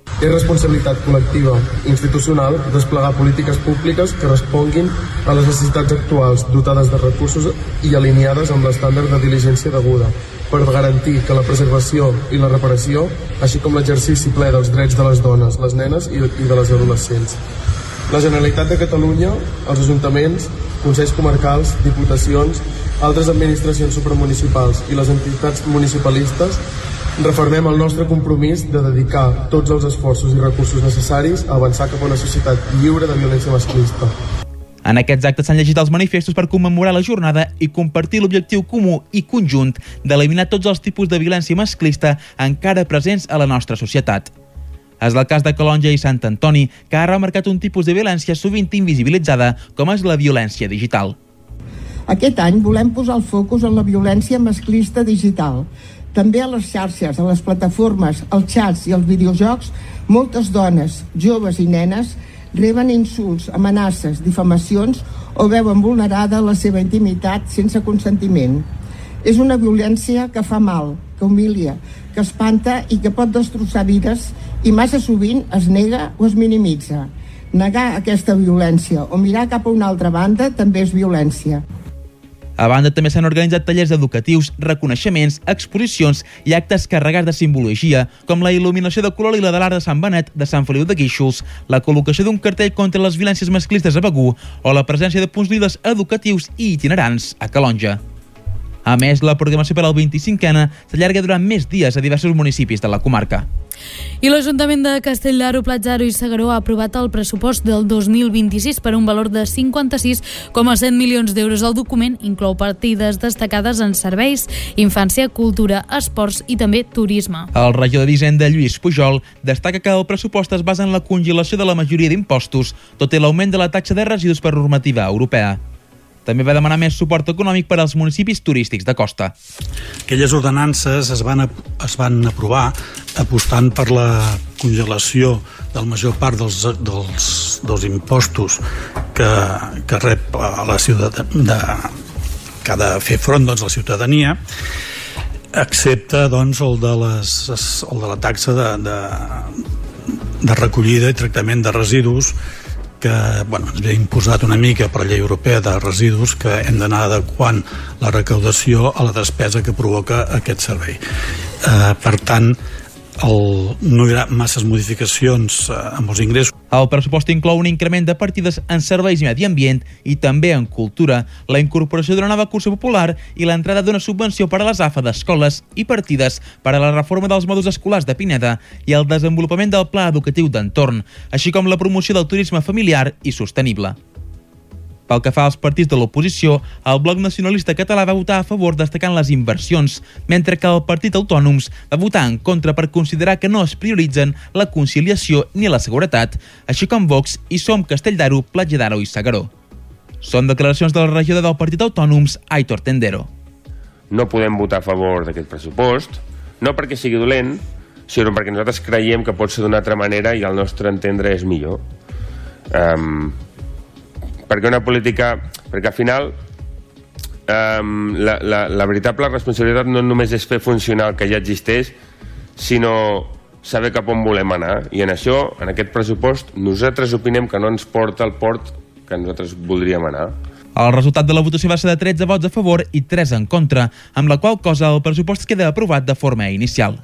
Speaker 14: És responsabilitat col·lectiva i institucional desplegar polítiques públiques que responguin a les necessitats actuals, dotades de recursos i alineades amb l'estàndard de diligència deguda, per garantir que la preservació i la reparació, així com l'exercici ple dels drets de les dones, les nenes i de les adolescents. La Generalitat de Catalunya, els ajuntaments, consells comarcals, diputacions, altres administracions supramunicipals i les entitats municipalistes refermem el nostre compromís de dedicar tots els esforços i recursos necessaris a avançar cap a una societat lliure de violència masclista.
Speaker 3: En aquests actes s'han llegit els manifestos per commemorar la jornada i compartir l'objectiu comú i conjunt d'eliminar tots els tipus de violència masclista encara presents a la nostra societat. És el cas de Calonge i Sant Antoni, que ha remarcat un tipus de violència sovint invisibilitzada, com és la violència digital.
Speaker 15: Aquest any volem posar el focus en la violència masclista digital. També a les xarxes, a les plataformes, als xats i als videojocs, moltes dones, joves i nenes reben insults, amenaces, difamacions o veuen vulnerada la seva intimitat sense consentiment. És una violència que fa mal, que humilia, que espanta i que pot destrossar vides i massa sovint es nega o es minimitza. Negar aquesta violència o mirar cap a una altra banda també és violència.
Speaker 3: A banda, també s'han organitzat tallers educatius, reconeixements, exposicions i actes carregats de simbologia, com la il·luminació de color lila de l'Arc de Sant Benet de Sant Feliu de Guíxols, la col·locació d'un cartell contra les violències masclistes a Begur o la presència de punts liles educatius i itinerants a Calonge. A més, la programació per al vint-i-cinquena s'allarga durant més dies a diversos municipis de la comarca.
Speaker 1: I l'Ajuntament de Castelldaro, Platja d'Aro i S'Agaró ha aprovat el pressupost del dos mil vint-i-sis per un valor de cinquanta-sis coma set milions d'euros. El document inclou partides destacades en serveis, infància, cultura, esports i també turisme.
Speaker 3: El regidor d'Hisenda, Lluís Pujol, destaca que el pressupost es basa en la congelació de la majoria d'impostos, tot i l'augment de la taxa de residus per normativa europea. També va demanar més suport econòmic per als municipis turístics de costa.
Speaker 16: Aquelles ordenances es van, es van aprovar apostant per la congelació de la major part dels, dels, dels impostos que, que rep a la ciutat de, que ha de fer front doncs, la ciutadania, excepte doncs, el, de les, el de la taxa de, de, de recollida i tractament de residus, que bueno, ens ve imposat una mica per la llei europea de residus, que hem d'anar adequant la recaudació a la despesa que provoca aquest servei. Eh, per tant, el, no hi haurà masses modificacions eh, amb els ingressos.
Speaker 3: El pressupost inclou un increment de partides en serveis i medi ambient i també en cultura, la incorporació d'una nova cursa popular i l'entrada d'una subvenció per a les A F A d'escoles i partides per a la reforma dels mòduls escolars de Pineda i el desenvolupament del pla educatiu d'entorn, així com la promoció del turisme familiar i sostenible. Pel que fa als partits de l'oposició, el Bloc Nacionalista Català va votar a favor destacant les inversions, mentre que el Partit Autònoms va votar en contra per considerar que no es prioritzen la conciliació ni la seguretat, així com Vox i Som Castelldaro, Platja d'Aro i S'Agaró. Són declaracions del regidor del Partit Autònoms, Aitor Tendero.
Speaker 17: No podem votar a favor d'aquest pressupost, no perquè sigui dolent, sinó perquè nosaltres creiem que pot ser d'una altra manera i al nostre entendre és millor. Um, perquè una política... perquè al final um, la, la, la veritable responsabilitat no només és fer funcionar el que ja existeix, sinó saber cap on volem anar. I en això, en aquest pressupost, nosaltres opinem que no ens porta al port que nosaltres voldríem anar.
Speaker 3: El resultat de la votació va ser de tretze vots a favor i tres en contra, amb la qual cosa el pressupost queda aprovat de forma inicial.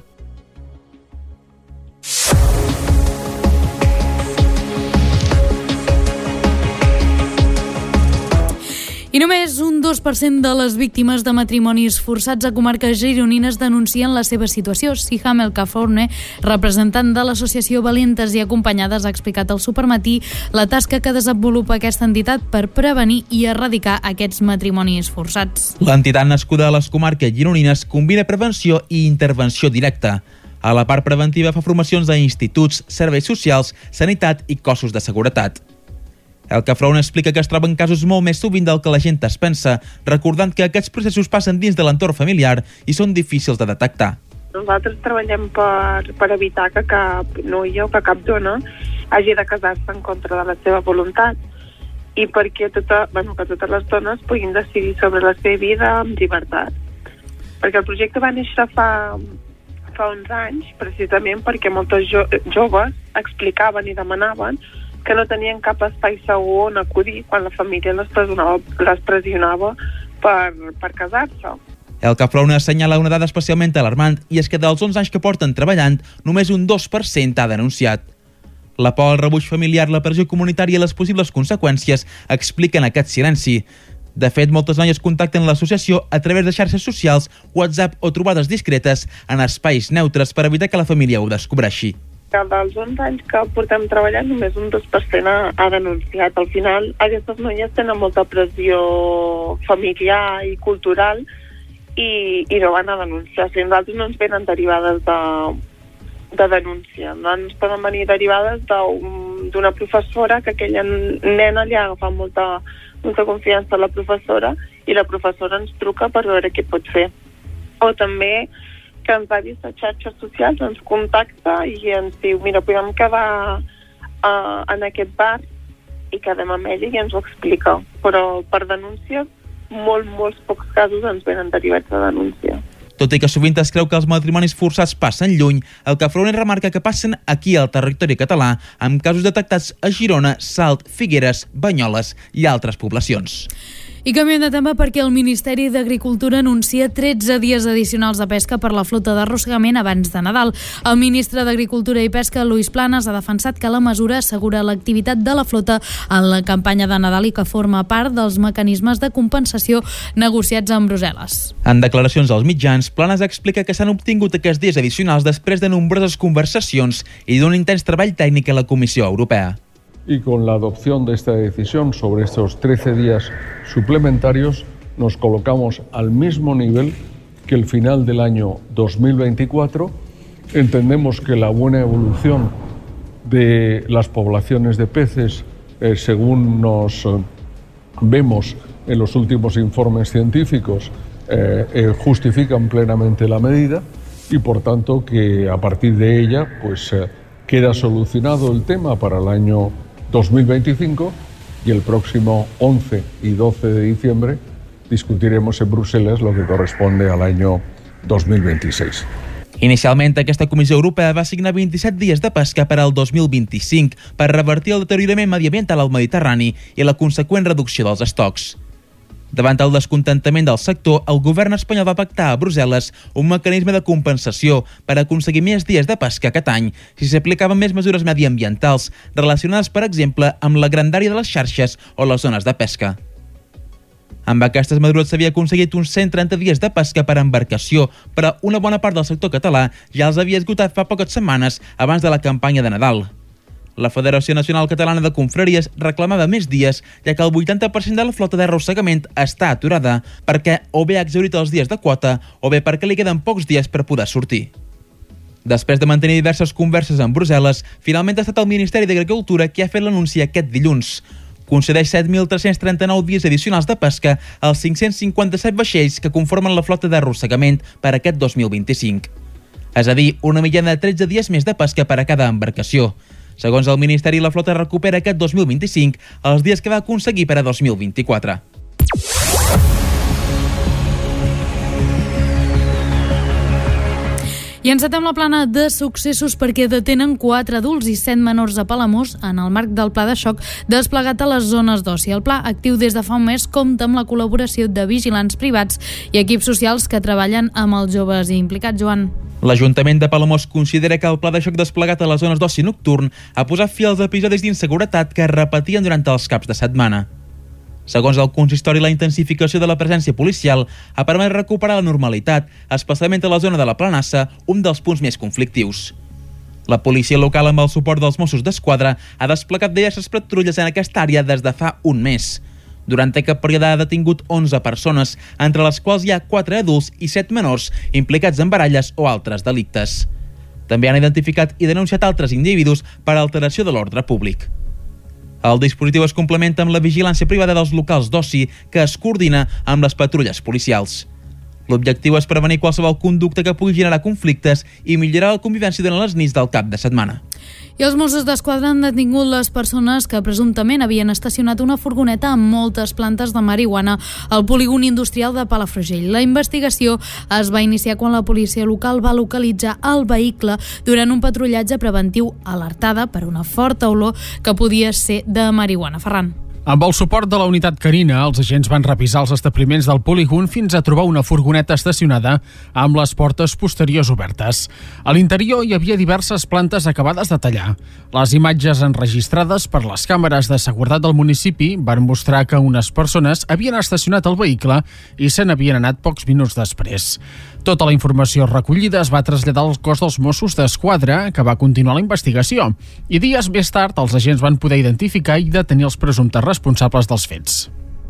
Speaker 1: I només un dos per cent de les víctimes de matrimonis forçats a comarques gironines denuncien la seva situació. Siham El Caforne, representant de l'associació Valentes i Acompanyades, ha explicat al Supermatí la tasca que desenvolupa aquesta entitat per prevenir i erradicar aquests matrimonis forçats.
Speaker 3: L'entitat nascuda a les comarques gironines combina prevenció i intervenció directa. A la part preventiva fa formacions a instituts, serveis socials, sanitat i cossos de seguretat. El Cafraun explica que es troben casos molt més sovint del que la gent es pensa, recordant que aquests processos passen dins de l'entorn familiar i són difícils de detectar.
Speaker 18: Nosaltres treballem per, per evitar que cap noia o que cap dona hagi de casar-se en contra de la seva voluntat i perquè tota, bueno, que totes les dones puguin decidir sobre la seva vida amb llibertat. Perquè el projecte va néixer fa, fa uns anys, precisament perquè moltes jo joves explicaven i demanaven que no tenien cap espai segur on acudir quan la família les pressionava, les pressionava per, per casar-se.
Speaker 3: El Cafrona assenyala una dada especialment alarmant i és que dels onze anys que porten treballant, només un dos per cent ha denunciat. La por, el rebuig familiar, la pressió comunitària i les possibles conseqüències expliquen aquest silenci. De fet, moltes noies contacten l'associació a través de xarxes socials, WhatsApp o trobades discretes en espais neutres per evitar que la família ho descobreixi.
Speaker 18: Dels onze anys que portem treballant, només un dos per cent ha, ha denunciat. Al final, aquestes noies tenen molta pressió familiar i cultural i, i no van a denunciar. Si nosaltres no ens venen derivades de, de denúncia, no ens poden venir derivades d'una professora que aquella nena li ha agafat molta, molta confiança a la professora i la professora ens truca per veure què pot fer. O també que ens ha vist a xarxes socials, ens contacta i ens diu, mira, podem quedar uh, en aquest bar i quedem amb ella i ens ho explica. Però per denúncia, molt, molts pocs casos ens venen derivats de denúncia.
Speaker 3: Tot i que sovint es creu que els matrimonis forçats passen lluny, el Cafrona remarca que passen aquí al territori català, amb casos detectats a Girona, Salt, Figueres, Banyoles i altres poblacions.
Speaker 1: I canviem de tema perquè el Ministeri d'Agricultura anuncia tretze dies addicionals de pesca per la flota d'arrossegament abans de Nadal. El ministre d'Agricultura i Pesca, Luis Planas, ha defensat que la mesura assegura l'activitat de la flota en la campanya de Nadal i que forma part dels mecanismes de compensació negociats amb Brussel·les.
Speaker 3: En declaracions als mitjans, Planas explica que s'han obtingut aquests dies addicionals després de nombroses conversacions i d'un intens treball tècnic a la Comissió Europea.
Speaker 19: Y con la adopción de esta decisión sobre estos trece días suplementarios nos colocamos al mismo nivel que el final del año dos mil veinticuatro. Entendemos que la buena evolución de las poblaciones de peces, eh, según nos eh, vemos en los últimos informes científicos, eh, eh, justifican plenamente la medida y por tanto que a partir de ella pues eh, queda solucionado el tema para el año dos mil veinticinco y el próximo once y doce de diciembre discutiremos en Bruselas lo que corresponde al año dos mil veintiséis.
Speaker 3: Inicialment, aquesta Comissió Europea va assignar vint-i-set dies de pesca per al dos mil vint-i-cinc per revertir el deteriorament mediambiental al Mediterrani i la conseqüent reducció dels estocs. Davant el descontentament del sector, el govern espanyol va pactar a Brussel·les un mecanisme de compensació per aconseguir més dies de pesca aquest any si s'aplicaven més mesures mediambientals relacionades, per exemple, amb la grandària de les xarxes o les zones de pesca. Amb aquestes mesures s'havia aconseguit uns cent trenta dies de pesca per embarcació, però una bona part del sector català ja els havia esgotat fa poques setmanes abans de la campanya de Nadal. La Federació Nacional Catalana de Confraries reclamava més dies, ja que el vuitanta per cent de la flota d'arrossegament està aturada perquè o bé ha exhaurit els dies de quota o bé perquè li queden pocs dies per poder sortir. Després de mantenir diverses converses amb Brussel·les, finalment ha estat el Ministeri d'Agricultura qui ha fet l'anunci aquest dilluns. Concedeix set mil tres-cents trenta-nou dies addicionals de pesca als cinc-cents cinquanta-set vaixells que conformen la flota d'arrossegament per aquest dos mil vint-i-cinc. És a dir, una mitjana de tretze dies més de pesca per a cada embarcació. Segons el Ministeri, la flota recupera aquest dos mil vint-i-cinc els dies que va aconseguir per a dos mil vint-i-quatre.
Speaker 1: I encetem la plana de successos perquè detenen quatre adults i set menors a Palamós en el marc del pla de xoc desplegat a les zones d'oci. El pla, actiu des de fa un mes, compta amb la col·laboració de vigilants privats i equips socials que treballen amb els joves implicats. Joan.
Speaker 3: L'Ajuntament de Palamós considera que el pla de xoc desplegat a les zones d'oci nocturn ha posat fi als episodis d'inseguretat que es repetien durant els caps de setmana. Segons el consistori, la intensificació de la presència policial ha permès recuperar la normalitat, especialment a la zona de la Planassa, un dels punts més conflictius. La policia local, amb el suport dels Mossos d'Esquadra, ha desplegat diverses patrulles en aquesta àrea des de fa un mes. Durant aquest període ha detingut onze persones, entre les quals hi ha quatre adults i set menors implicats en baralles o altres delictes. També han identificat i denunciat altres individus per alteració de l'ordre públic. El dispositiu es complementa amb la vigilància privada dels locals d'oci que es coordina amb les patrulles policials. L'objectiu és prevenir qualsevol conducta que pugui generar conflictes i millorar la convivència durant les nits del cap de setmana.
Speaker 1: I els Mossos d'Esquadra han detingut les persones que presumptament havien estacionat una furgoneta amb moltes plantes de marihuana al polígon industrial de Palafrugell. La investigació es va iniciar quan la policia local va localitzar el vehicle durant un patrullatge preventiu, alertada per una forta olor que podia ser de marihuana. Ferran.
Speaker 4: Amb el suport de la unitat Carina, els agents van revisar els establiments del polígon fins a trobar una furgoneta estacionada amb les portes posteriors obertes. A l'interior hi havia diverses plantes acabades de tallar. Les imatges enregistrades per les càmeres de seguretat del municipi van mostrar que unes persones havien estacionat el vehicle i se n'havien anat pocs minuts després. Tota la informació recollida es va traslladar al cos dels Mossos d'Esquadra, que va continuar la investigació. I dies més tard, els agents van poder identificar i detenir els presumptes responsables dels fets.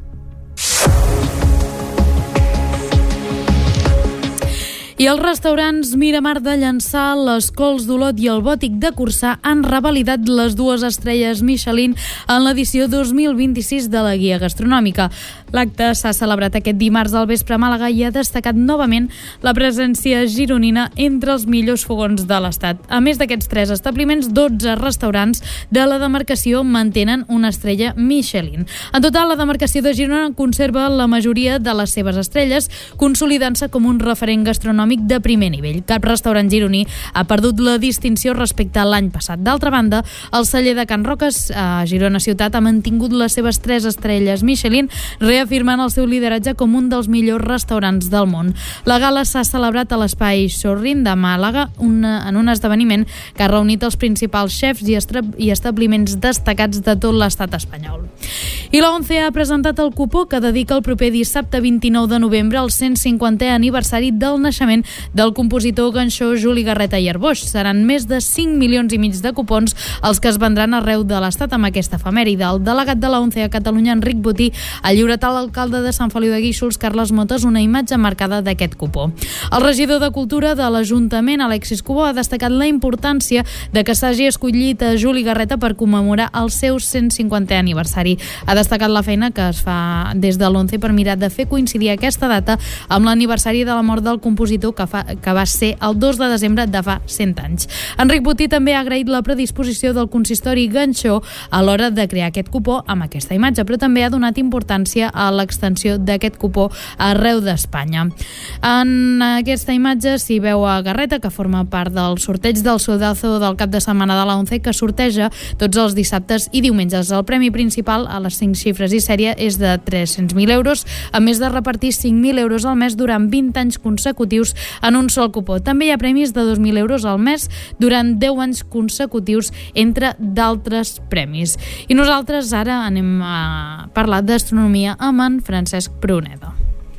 Speaker 1: I els restaurants Miramar de Llançà, les Cols d'Olot i el Bòtic de Corçà han revalidat les dues estrelles Michelin en l'edició dos mil vint-i-sis de la Guia Gastronòmica. L'acte s'ha celebrat aquest dimarts al vespre a Màlaga i ha destacat novament la presència gironina entre els millors fogons de l'Estat. A més d'aquests tres establiments, dotze restaurants de la demarcació mantenen una estrella Michelin. En total, la demarcació de Girona conserva la majoria de les seves estrelles, consolidant-se com un referent gastronòmic de primer nivell. Cap restaurant gironí ha perdut la distinció respecte a l'any passat. D'altra banda, el celler de Can Roques a Girona Ciutat ha mantingut les seves tres estrelles Michelin, reafirmant el seu lideratge com un dels millors restaurants del món. La gala s'ha celebrat a l'Espai Sorrin de Màlaga, una, en un esdeveniment que ha reunit els principals xefs i, i establiments destacats de tot l'estat espanyol. I la ONCE ha presentat el cupó que dedica el proper dissabte vint-i-nou de novembre al cent cinquantè aniversari del naixement del compositor ganxó Juli Garreta i Arboix. Seran més de cinc milions i mig de cupons els que es vendran arreu de l'Estat amb aquesta efemèride. El delegat de la ONCE a Catalunya, Enric Botí, ha lliurat a l'alcalde de Sant Feliu de Guíxols, Carles Motes, una imatge marcada d'aquest cupó. El regidor de Cultura de l'Ajuntament, Alexis Cubó, ha destacat la importància de que s'hagi escollit a Juli Garreta per commemorar el seu cent cinquantè aniversari. Ha destacat la feina que es fa des de l'ONCE per mirar de fer coincidir aquesta data amb l'aniversari de la mort del compositor que, fa, que va ser el dos de desembre de fa cent anys. Enric Botí també ha agraït la predisposició del consistori ganxó a l'hora de crear aquest cupó amb aquesta imatge, però també ha donat importància a l'extensió d'aquest cupó arreu d'Espanya. En aquesta imatge s'hi veu a Garreta, que forma part del sorteig del Sudazo del cap de setmana de la ONCE, que sorteja tots els dissabtes i diumenges. El premi principal a les cinc xifres i sèrie és de tres-cents mil euros, a més de repartir cinc mil euros al mes durant vint anys consecutius en un sol cupó. També hi ha premis de dos mil euros al mes durant deu anys consecutius, entre d'altres premis. I nosaltres ara anem a parlar d'astronomia amb en Francesc Pruneda.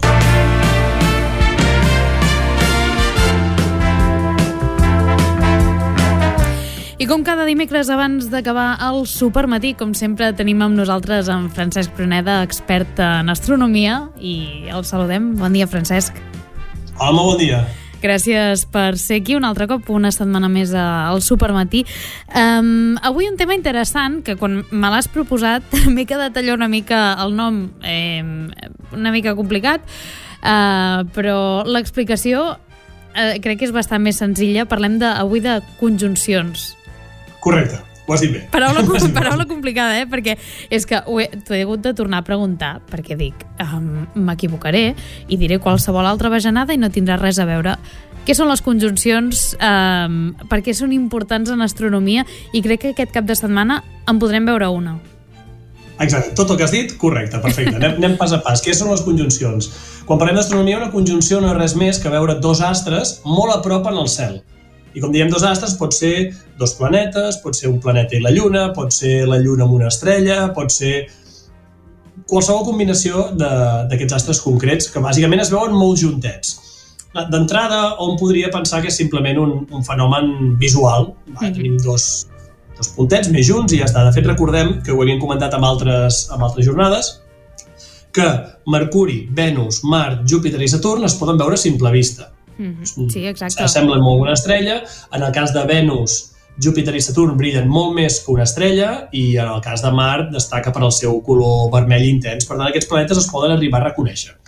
Speaker 1: I com cada dimecres abans d'acabar el supermatí, com sempre tenim amb nosaltres en Francesc Pruneda, expert en astronomia, i el saludem. Bon dia, Francesc.
Speaker 20: Hola, molt bon dia.
Speaker 1: Gràcies per ser aquí un altre cop, una setmana més al supermatí. Um, avui un tema interessant, que quan me l'has proposat m'he quedat allò una mica, el nom eh, una mica complicat, uh, però l'explicació uh, crec que és bastant més senzilla. Parlem de, avui de conjuncions.
Speaker 20: Correcte, ho has dit bé.
Speaker 1: Paraula, paraula complicada, eh? Perquè és que ho he, t'ho he hagut de tornar a preguntar, perquè dic, um, m'equivocaré i diré qualsevol altra bajanada i no tindrà res a veure. Què són les conjuncions? Um, per què són importants en astronomia? I crec que aquest cap de setmana en podrem veure una.
Speaker 20: Exacte, tot el que has dit, correcte, perfecte. Anem, anem pas a pas. Què són les conjuncions? Quan parlem d'astronomia, una conjunció no és res més que veure dos astres molt a prop en el cel. I com diem dos astres, pot ser dos planetes, pot ser un planeta i la Lluna, pot ser la Lluna amb una estrella, pot ser qualsevol combinació d'aquests astres concrets que bàsicament es veuen molt juntets. D'entrada, hom podria pensar que és simplement un, un fenomen visual. Va, mm-hmm. Tenim dos, dos puntets més junts i ja està. De fet, recordem que ho havíem comentat amb altres, amb altres jornades, que Mercuri, Venus, Mart, Júpiter i Saturn es poden veure a simple vista.
Speaker 1: Mm-hmm. Sí, exacte.
Speaker 20: Semblen molt una estrella. En el cas de Venus, Júpiter i Saturn brillen molt més que una estrella i en el cas de Mart destaca per el seu color vermell intens. Per tant, aquests planetes es poden arribar a reconèixer.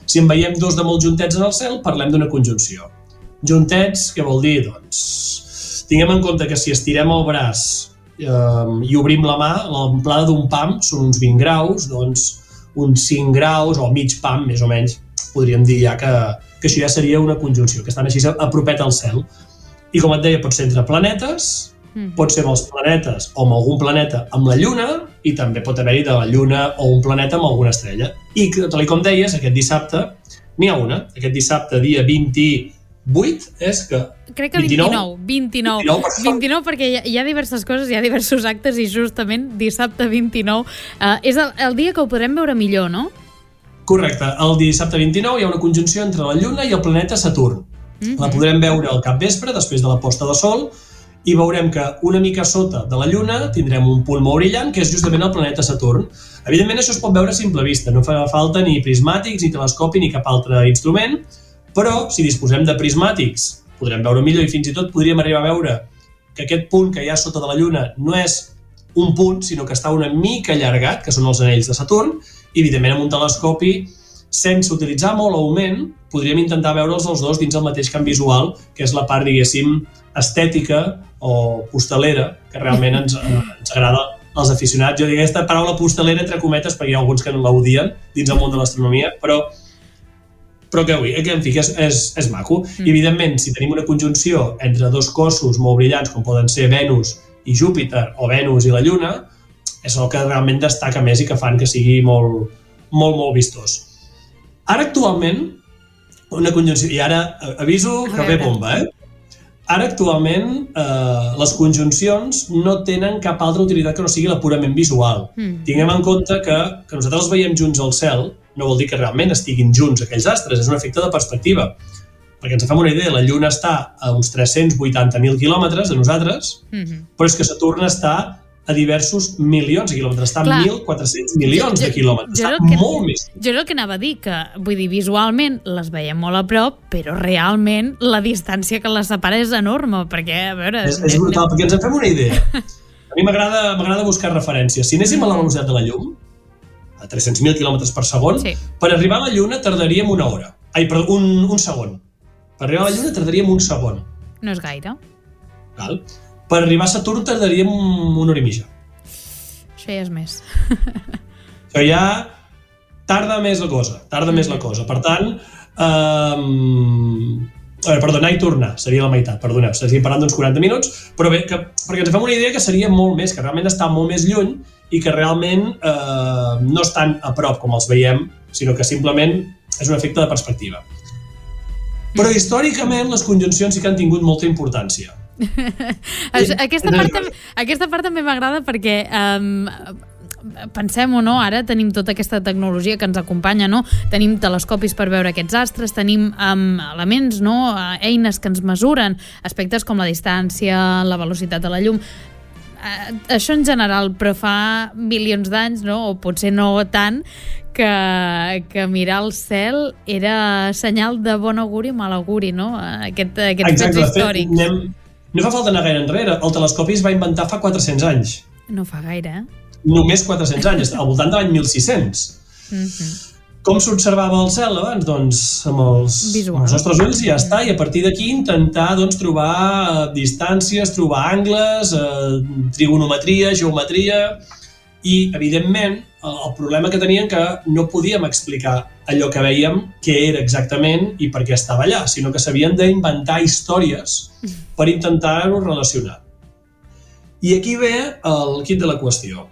Speaker 20: Si en veiem dos de molt juntets en el cel, parlem d'una conjunció. Juntets, què vol dir? Doncs tinguem en compte que si estirem el braç eh, i obrim la mà, l'amplada d'un pam són uns vint graus, doncs uns cinc graus o mig pam, més o menys, podríem dir ja que, que això ja seria una conjunció, que estan així a propet al cel. I com et deia, pot ser entre planetes, mm. pot ser amb els planetes o amb algun planeta amb la Lluna, i també pot haver-hi de la Lluna o un planeta amb alguna estrella. I, tal com deies, aquest dissabte n'hi ha una. Aquest dissabte, dia vint-i-vuit, és que...
Speaker 1: Crec que vint-i-nou. vint-i-nou, vint-i-nou, vint-i-nou perquè hi ha, hi ha diverses coses, hi ha diversos actes, i justament dissabte vint-i-nou uh, és el, el dia que ho podrem veure millor, no?
Speaker 20: Correcte. El dissabte vint-i-nou hi ha una conjunció entre la Lluna i el planeta Saturn. Mm-hmm. La podrem veure al capvespre, després de la posta de sol, i veurem que una mica sota de la Lluna tindrem un punt molt brillant, que és justament el planeta Saturn. Evidentment, això es pot veure a simple vista, no fa falta ni prismàtics, ni telescopi, ni cap altre instrument, però si disposem de prismàtics podrem veure millor, i fins i tot podríem arribar a veure que aquest punt que hi ha sota de la Lluna no és un punt, sinó que està una mica allargat, que són els anells de Saturn, i evidentment amb un telescopi, sense utilitzar molt l'augment, podríem intentar veure'ls els dos dins el mateix camp visual, que és la part, diguéssim, estètica o postalera, que realment ens, ens agrada als aficionats. Jo dic aquesta paraula postalera entre cometes, perquè hi ha alguns que no l'odien dins el món de l'astronomia, però però què vull? En fi, és, és, és maco. Mm. I evidentment, si tenim una conjunció entre dos cossos molt brillants, com poden ser Venus i Júpiter, o Venus i la Lluna, és el que realment destaca més i que fan que sigui molt, molt, molt vistós. Ara, actualment, una conjunció... I ara aviso que ve bomba, eh? Ara, actualment, eh, les conjuncions no tenen cap altra utilitat que no sigui la purament visual. Mm. Tinguem en compte que, que nosaltres els veiem junts al cel, no vol dir que realment estiguin junts aquells astres, és un efecte de perspectiva. Perquè ens fem una idea, la Lluna està a uns tres-cents vuitanta mil quilòmetres de nosaltres, mm-hmm. però és que Saturn està a diversos milions de quilòmetres, està a mil quatre-cents milions jo, jo, de quilòmetres, està que, molt més.
Speaker 1: Jo era el que anava a dir, que vull dir, visualment les veiem molt a prop, però realment la distància que les separa és enorme, perquè, a veure...
Speaker 20: És, és brutal, perquè ens en fem una idea. A mi m'agrada buscar referències. Si anéssim a la velocitat de la llum, a tres-cents mil quilòmetres per segon, sí. Per arribar a la Lluna tardaríem una hora. Ai, perdó, un, un segon. Per arribar a la Lluna tardaríem un segon.
Speaker 1: No és gaire.
Speaker 20: Val? Per arribar a Saturn tardaríem una hora i mitja.
Speaker 1: Això ja és més.
Speaker 20: Això ja tarda més la cosa, tarda mm-hmm. més la cosa. Per tant, um, a veure, perdó, anar i tornar seria la meitat, perdoneu, estaríem parlant d'uns quaranta minuts, però bé, que, perquè ens fem una idea que seria molt més, que realment està molt més lluny i que realment eh, no estan a prop com els veiem, sinó que simplement és un efecte de perspectiva. Però històricament les conjuncions sí que han tingut molta importància.
Speaker 1: aquesta, part, aquesta part també m'agrada perquè um, pensem-ho, no? Ara tenim tota aquesta tecnologia que ens acompanya, no? Tenim telescopis per veure aquests astres, tenim um, elements, no? Eines que ens mesuren aspectes com la distància, la velocitat de la llum. Uh, això en general, però fa milions d'anys, no? O potser no tant, que, que mirar el cel era senyal de bon auguri i mal auguri, no? Aquest, aquests fets històrics.
Speaker 20: Anem... No fa falta anar gaire enrere. El telescopi es va inventar fa quatre-cents anys.
Speaker 1: No fa gaire, eh?
Speaker 20: Només quatre-cents anys, al voltant de l'any mil sis-cents. Mm-hmm. Com s'observava el cel abans? Doncs amb els, amb els nostres ulls ja està, i a partir d'aquí intentar doncs, trobar distàncies, trobar angles, eh, trigonometria, geometria, i evidentment el problema que tenien que no podíem explicar allò que veiem què era exactament i per què estava allà, sinó que s'havien d'inventar històries per intentar-ho relacionar. I aquí ve el quid de la qüestió.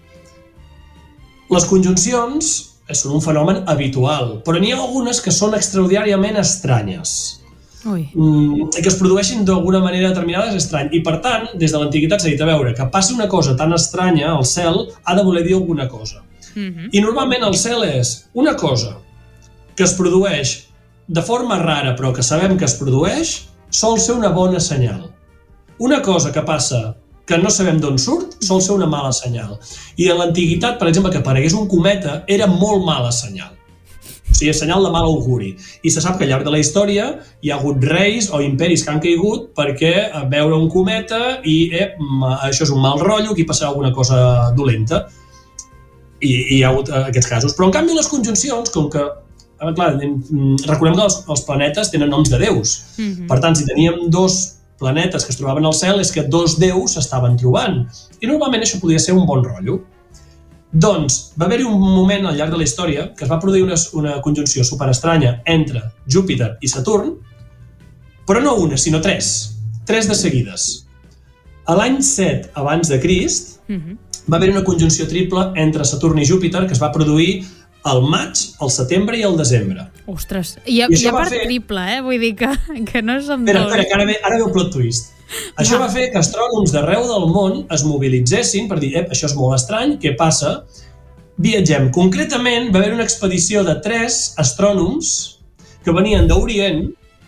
Speaker 20: Les conjuncions són un fenomen habitual, però n'hi ha algunes que són extraordinàriament estranyes.
Speaker 1: Ui.
Speaker 20: Que es produeixin d'alguna manera determinada és estrany, i per tant, des de l'antiguitat s'ha dit a veure que passi una cosa tan estranya al cel ha de voler dir alguna cosa. Mm-hmm. I normalment el cel és una cosa que es produeix de forma rara però que sabem que es produeix, sol ser una bona senyal. Una cosa que passa que no sabem d'on surt sol ser una mala senyal. I en l'antiguitat, per exemple, que aparegués un cometa era molt mala senyal. O sigui, és senyal de mal auguri. I se sap que al llarg de la història hi ha hagut reis o imperis que han caigut perquè veure un cometa i eh, això és un mal rotllo, aquí passarà alguna cosa dolenta. I, i hi ha hagut aquests casos. Però en canvi les conjuncions, com que clar, recordem que els, els planetes tenen noms de déus. Mm-hmm. Per tant, si teníem dos planetes que es trobaven al cel, és que dos déus s'estaven trobant. I normalment això podia ser un bon rotllo. Doncs va haver-hi un moment al llarg de la història que es va produir una, una conjunció superestranya entre Júpiter i Saturn, però no una, sinó tres. Tres de seguides. A l'any set abans de Crist mm-hmm. va haver una conjunció triple entre Saturn i Júpiter que es va produir al maig, al setembre i al desembre.
Speaker 1: Ostres, i a, I i a part fer... triple, eh? Vull dir que, que no són
Speaker 20: espera,
Speaker 1: dos.
Speaker 20: Espera, que ara ve, ara ve el plot twist. Ja. Això va fer que astrònoms d'arreu del món es mobilitzessin per dir, eh, això és molt estrany, què passa? Viatgem. Concretament, va haver una expedició de tres astrònoms que venien d'Orient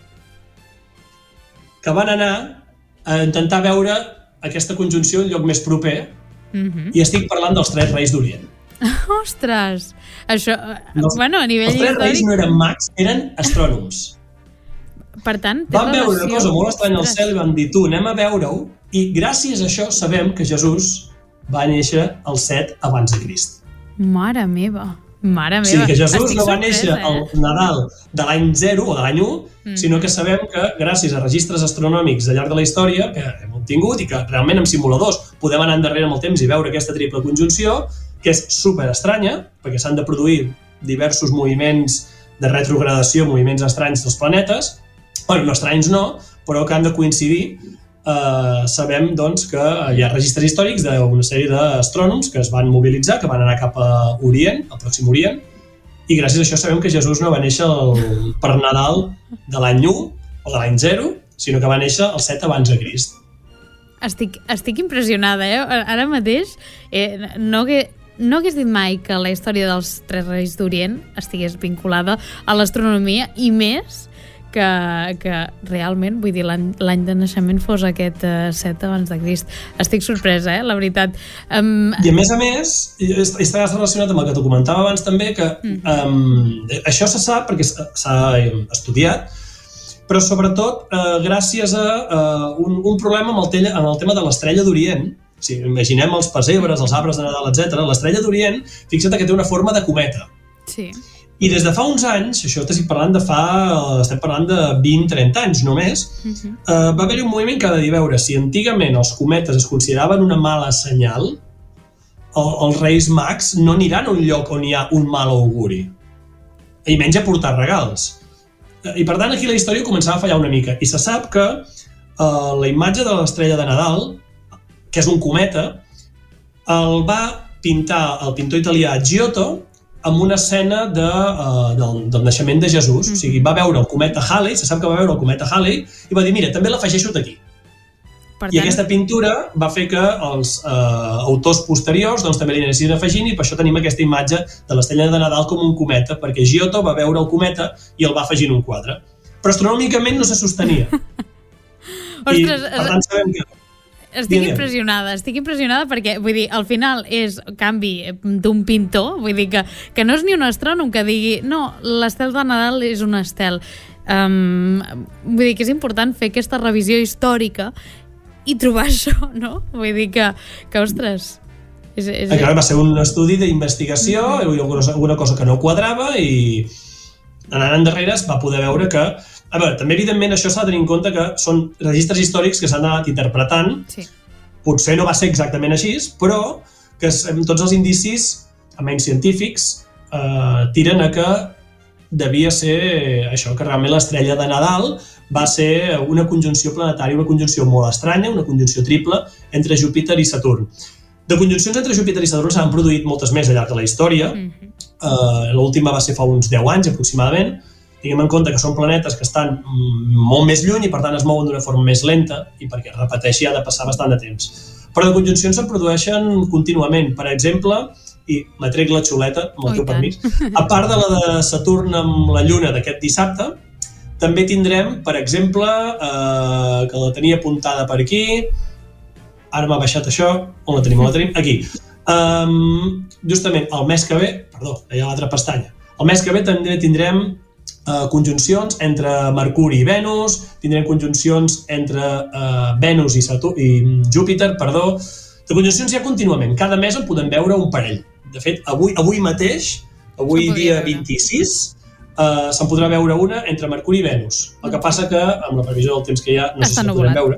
Speaker 20: que van anar a intentar veure aquesta conjunció en lloc més proper mm-hmm. i estic parlant dels tres reis d'Orient.
Speaker 1: Ostres! Això, no, bueno, a nivell
Speaker 20: els tres
Speaker 1: històric...
Speaker 20: reis no eren mags, eren astrònoms.
Speaker 1: Per tant,
Speaker 20: van veure una cosa molt estranya al cel i van dir, tu, anem a veure-ho, i gràcies a això sabem que Jesús va néixer el set abans de Crist.
Speaker 1: Mare meva! Mare meva!
Speaker 20: O sigui, que Jesús
Speaker 1: Estic
Speaker 20: no va
Speaker 1: sorpresa,
Speaker 20: néixer al
Speaker 1: eh?
Speaker 20: Nadal de l'any zero o de l'any u, mm. sinó que sabem que gràcies a registres astronòmics de llarg de la història que hem obtingut i que realment amb simuladors podem anar endarrere amb el temps i veure aquesta triple conjunció, que és super estranya, perquè s'han de produir diversos moviments de retrogradació, moviments estranys dels planetes, bueno, no estranys no, però que han de coincidir. Uh, sabem doncs, que hi ha registres històrics d'una sèrie d'astrònoms que es van mobilitzar, que van anar cap a Orient, al Pròxim Orient, i gràcies a això sabem que Jesús no va néixer el, per Nadal de l'any u o de l'any zero, sinó que va néixer el set abans de Crist.
Speaker 1: Estic, estic impressionada, eh? Ara mateix eh, no que... No hagués dit mai que la història dels tres reis d'Orient estigués vinculada a l'astronomia i més que, que realment, vull dir, l'any de naixement fos aquest uh, set abans de Crist. Estic sorpresa, eh, la veritat. Um...
Speaker 20: I a més a més, està relacionat amb el que t'ho comentava abans també, que um, això se sap perquè s'ha estudiat, però sobretot uh, gràcies a uh, un, un problema amb el, tele, amb el tema de l'estrella d'Orient. Si imaginem els pessebres, els arbres de Nadal, etcètera, l'estrella d'Orient, fixa't que té una forma de cometa.
Speaker 1: Sí.
Speaker 20: I des de fa uns anys, això t'estic parlant de fa, estem parlant de vint a trenta anys només, uh-huh. eh, va haver-hi un moviment que ha de dir, veure, si antigament els cometes es consideraven una mala senyal, el, els reis mags no aniran a un lloc on hi ha un mal auguri. I menys a portar regals. I per tant aquí la història començava a fallar una mica. I se sap que eh, la imatge de l'estrella de Nadal, que és un cometa, el va pintar el pintor italià Giotto amb una escena de, uh, del, del naixement de Jesús. Mm. O sigui, va veure el cometa Halley, se sap que va veure el cometa Halley, i va dir, mira, també l'afegeixo d'aquí. I tant... aquesta pintura va fer que els uh, autors posteriors doncs, també li anessin afegint, i per això tenim aquesta imatge de l'estrella de Nadal com un cometa, perquè Giotto va veure el cometa i el va afegir en un quadre. Però astronòmicament no se sostenia.
Speaker 1: Ostres,
Speaker 20: I per tant sabem que...
Speaker 1: Estic impressionada, estic impressionada perquè, vull dir, al final és canvi d'un pintor, vull dir que, que no és ni un astrònom que digui no, l'estel de Nadal és un estel. Um, vull dir que és important fer aquesta revisió històrica i trobar això, no? Vull dir que, que ostres... És, és...
Speaker 20: Clar, va ser un estudi d'investigació, mm-hmm. i alguna cosa que no quadrava, i anant endarrere es va poder veure que... A veure, també evidentment això s'ha de tenir en compte que són registres històrics que s'han anat interpretant.
Speaker 1: Sí.
Speaker 20: Potser no va ser exactament així, però que tots els indicis, almenys científics, eh, tiren a que devia ser això, que realment l'estrella de Nadal va ser una conjunció planetària, una conjunció molt estranya, una conjunció triple entre Júpiter i Saturn. De conjuncions entre Júpiter i Saturn s'han produït moltes més al llarg de la història. Mm-hmm. eh, L'última va ser fa uns deu anys aproximadament. Tinguem en compte que són planetes que estan molt més lluny i per tant es mouen d'una forma més lenta i perquè es repeteixi ha de passar bastant de temps. Però de conjuncions se'n produeixen contínuament. Per exemple, i me trec la xuleta, amb el teu permís, a part de la de Saturn amb la Lluna d'aquest dissabte, també tindrem, per exemple, eh, que la tenia apuntada per aquí, ara m'ha baixat això, on la tenim? On la tenim? Aquí. Um, justament el mes que ve, perdó, allà a l'altra pestanya, el mes que ve també tindrem Uh, conjuncions entre Mercuri i Venus, tindrem conjuncions entre uh, Venus i, Saturn, i Júpiter, perdó. De conjuncions hi ha contínuament. Cada mes en podem veure un parell. De fet, avui, avui mateix, avui dia vint-i-sis, uh, se'n podrà veure una entre Mercuri i Venus. El que passa que, amb la previsió del temps que hi ha, no sé si se'n podrem veure.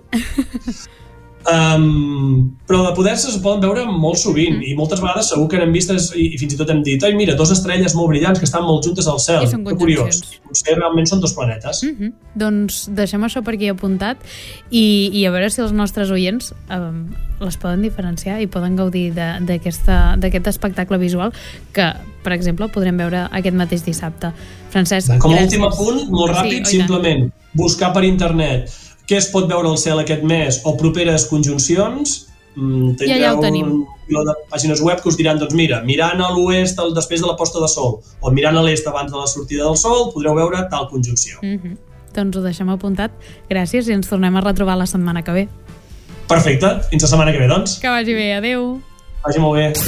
Speaker 20: Um, però de poder-se es poden veure molt sovint, mm. i moltes vegades segur que n'hem vist i, i fins i tot hem dit, ai mira, dos estrelles molt brillants que estan molt juntes al cel, que curiós, i potser realment són dos planetes.
Speaker 1: Mm -hmm. Doncs deixem això per aquí apuntat i, i a veure si els nostres oients um, les poden diferenciar i poden gaudir d'aquest espectacle visual que, per exemple, podrem veure aquest mateix dissabte. Francesc,
Speaker 20: com a
Speaker 1: gràcies.
Speaker 20: últim apunt, molt ràpid, sí, simplement buscar per internet què es pot veure al cel aquest mes o properes conjuncions.
Speaker 1: Ja, ja ho tenim.
Speaker 20: Un pilot de pàgines web que us diran, doncs mira, mirant a l'oest després de la posta de sol o mirant a l'est abans de la sortida del sol podreu veure tal conjunció.
Speaker 1: Mm-hmm. Doncs ho deixem apuntat. Gràcies i ens tornem a retrobar la setmana que ve.
Speaker 20: Perfecte, fins la setmana que ve, doncs.
Speaker 1: Que vagi bé, adeu.
Speaker 20: Vagi molt bé.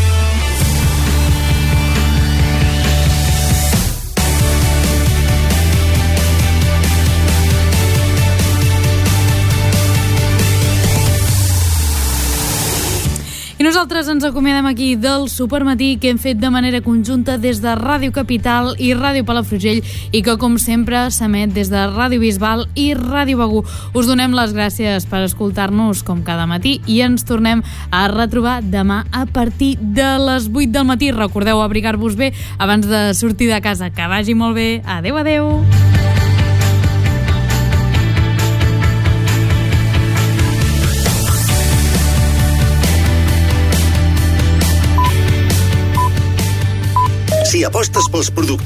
Speaker 1: I nosaltres ens acomiadem aquí del Supermatí que hem fet de manera conjunta des de Ràdio Capital i Ràdio Palafrugell i que, com sempre, s'emet des de Ràdio Bisbal i Ràdio Begur. Us donem les gràcies per escoltar-nos com cada matí i ens tornem a retrobar demà a partir de les vuit del matí. Recordeu abrigar-vos bé abans de sortir de casa. Que vagi molt bé. Adeu, adeu.
Speaker 6: Si apostes pels productes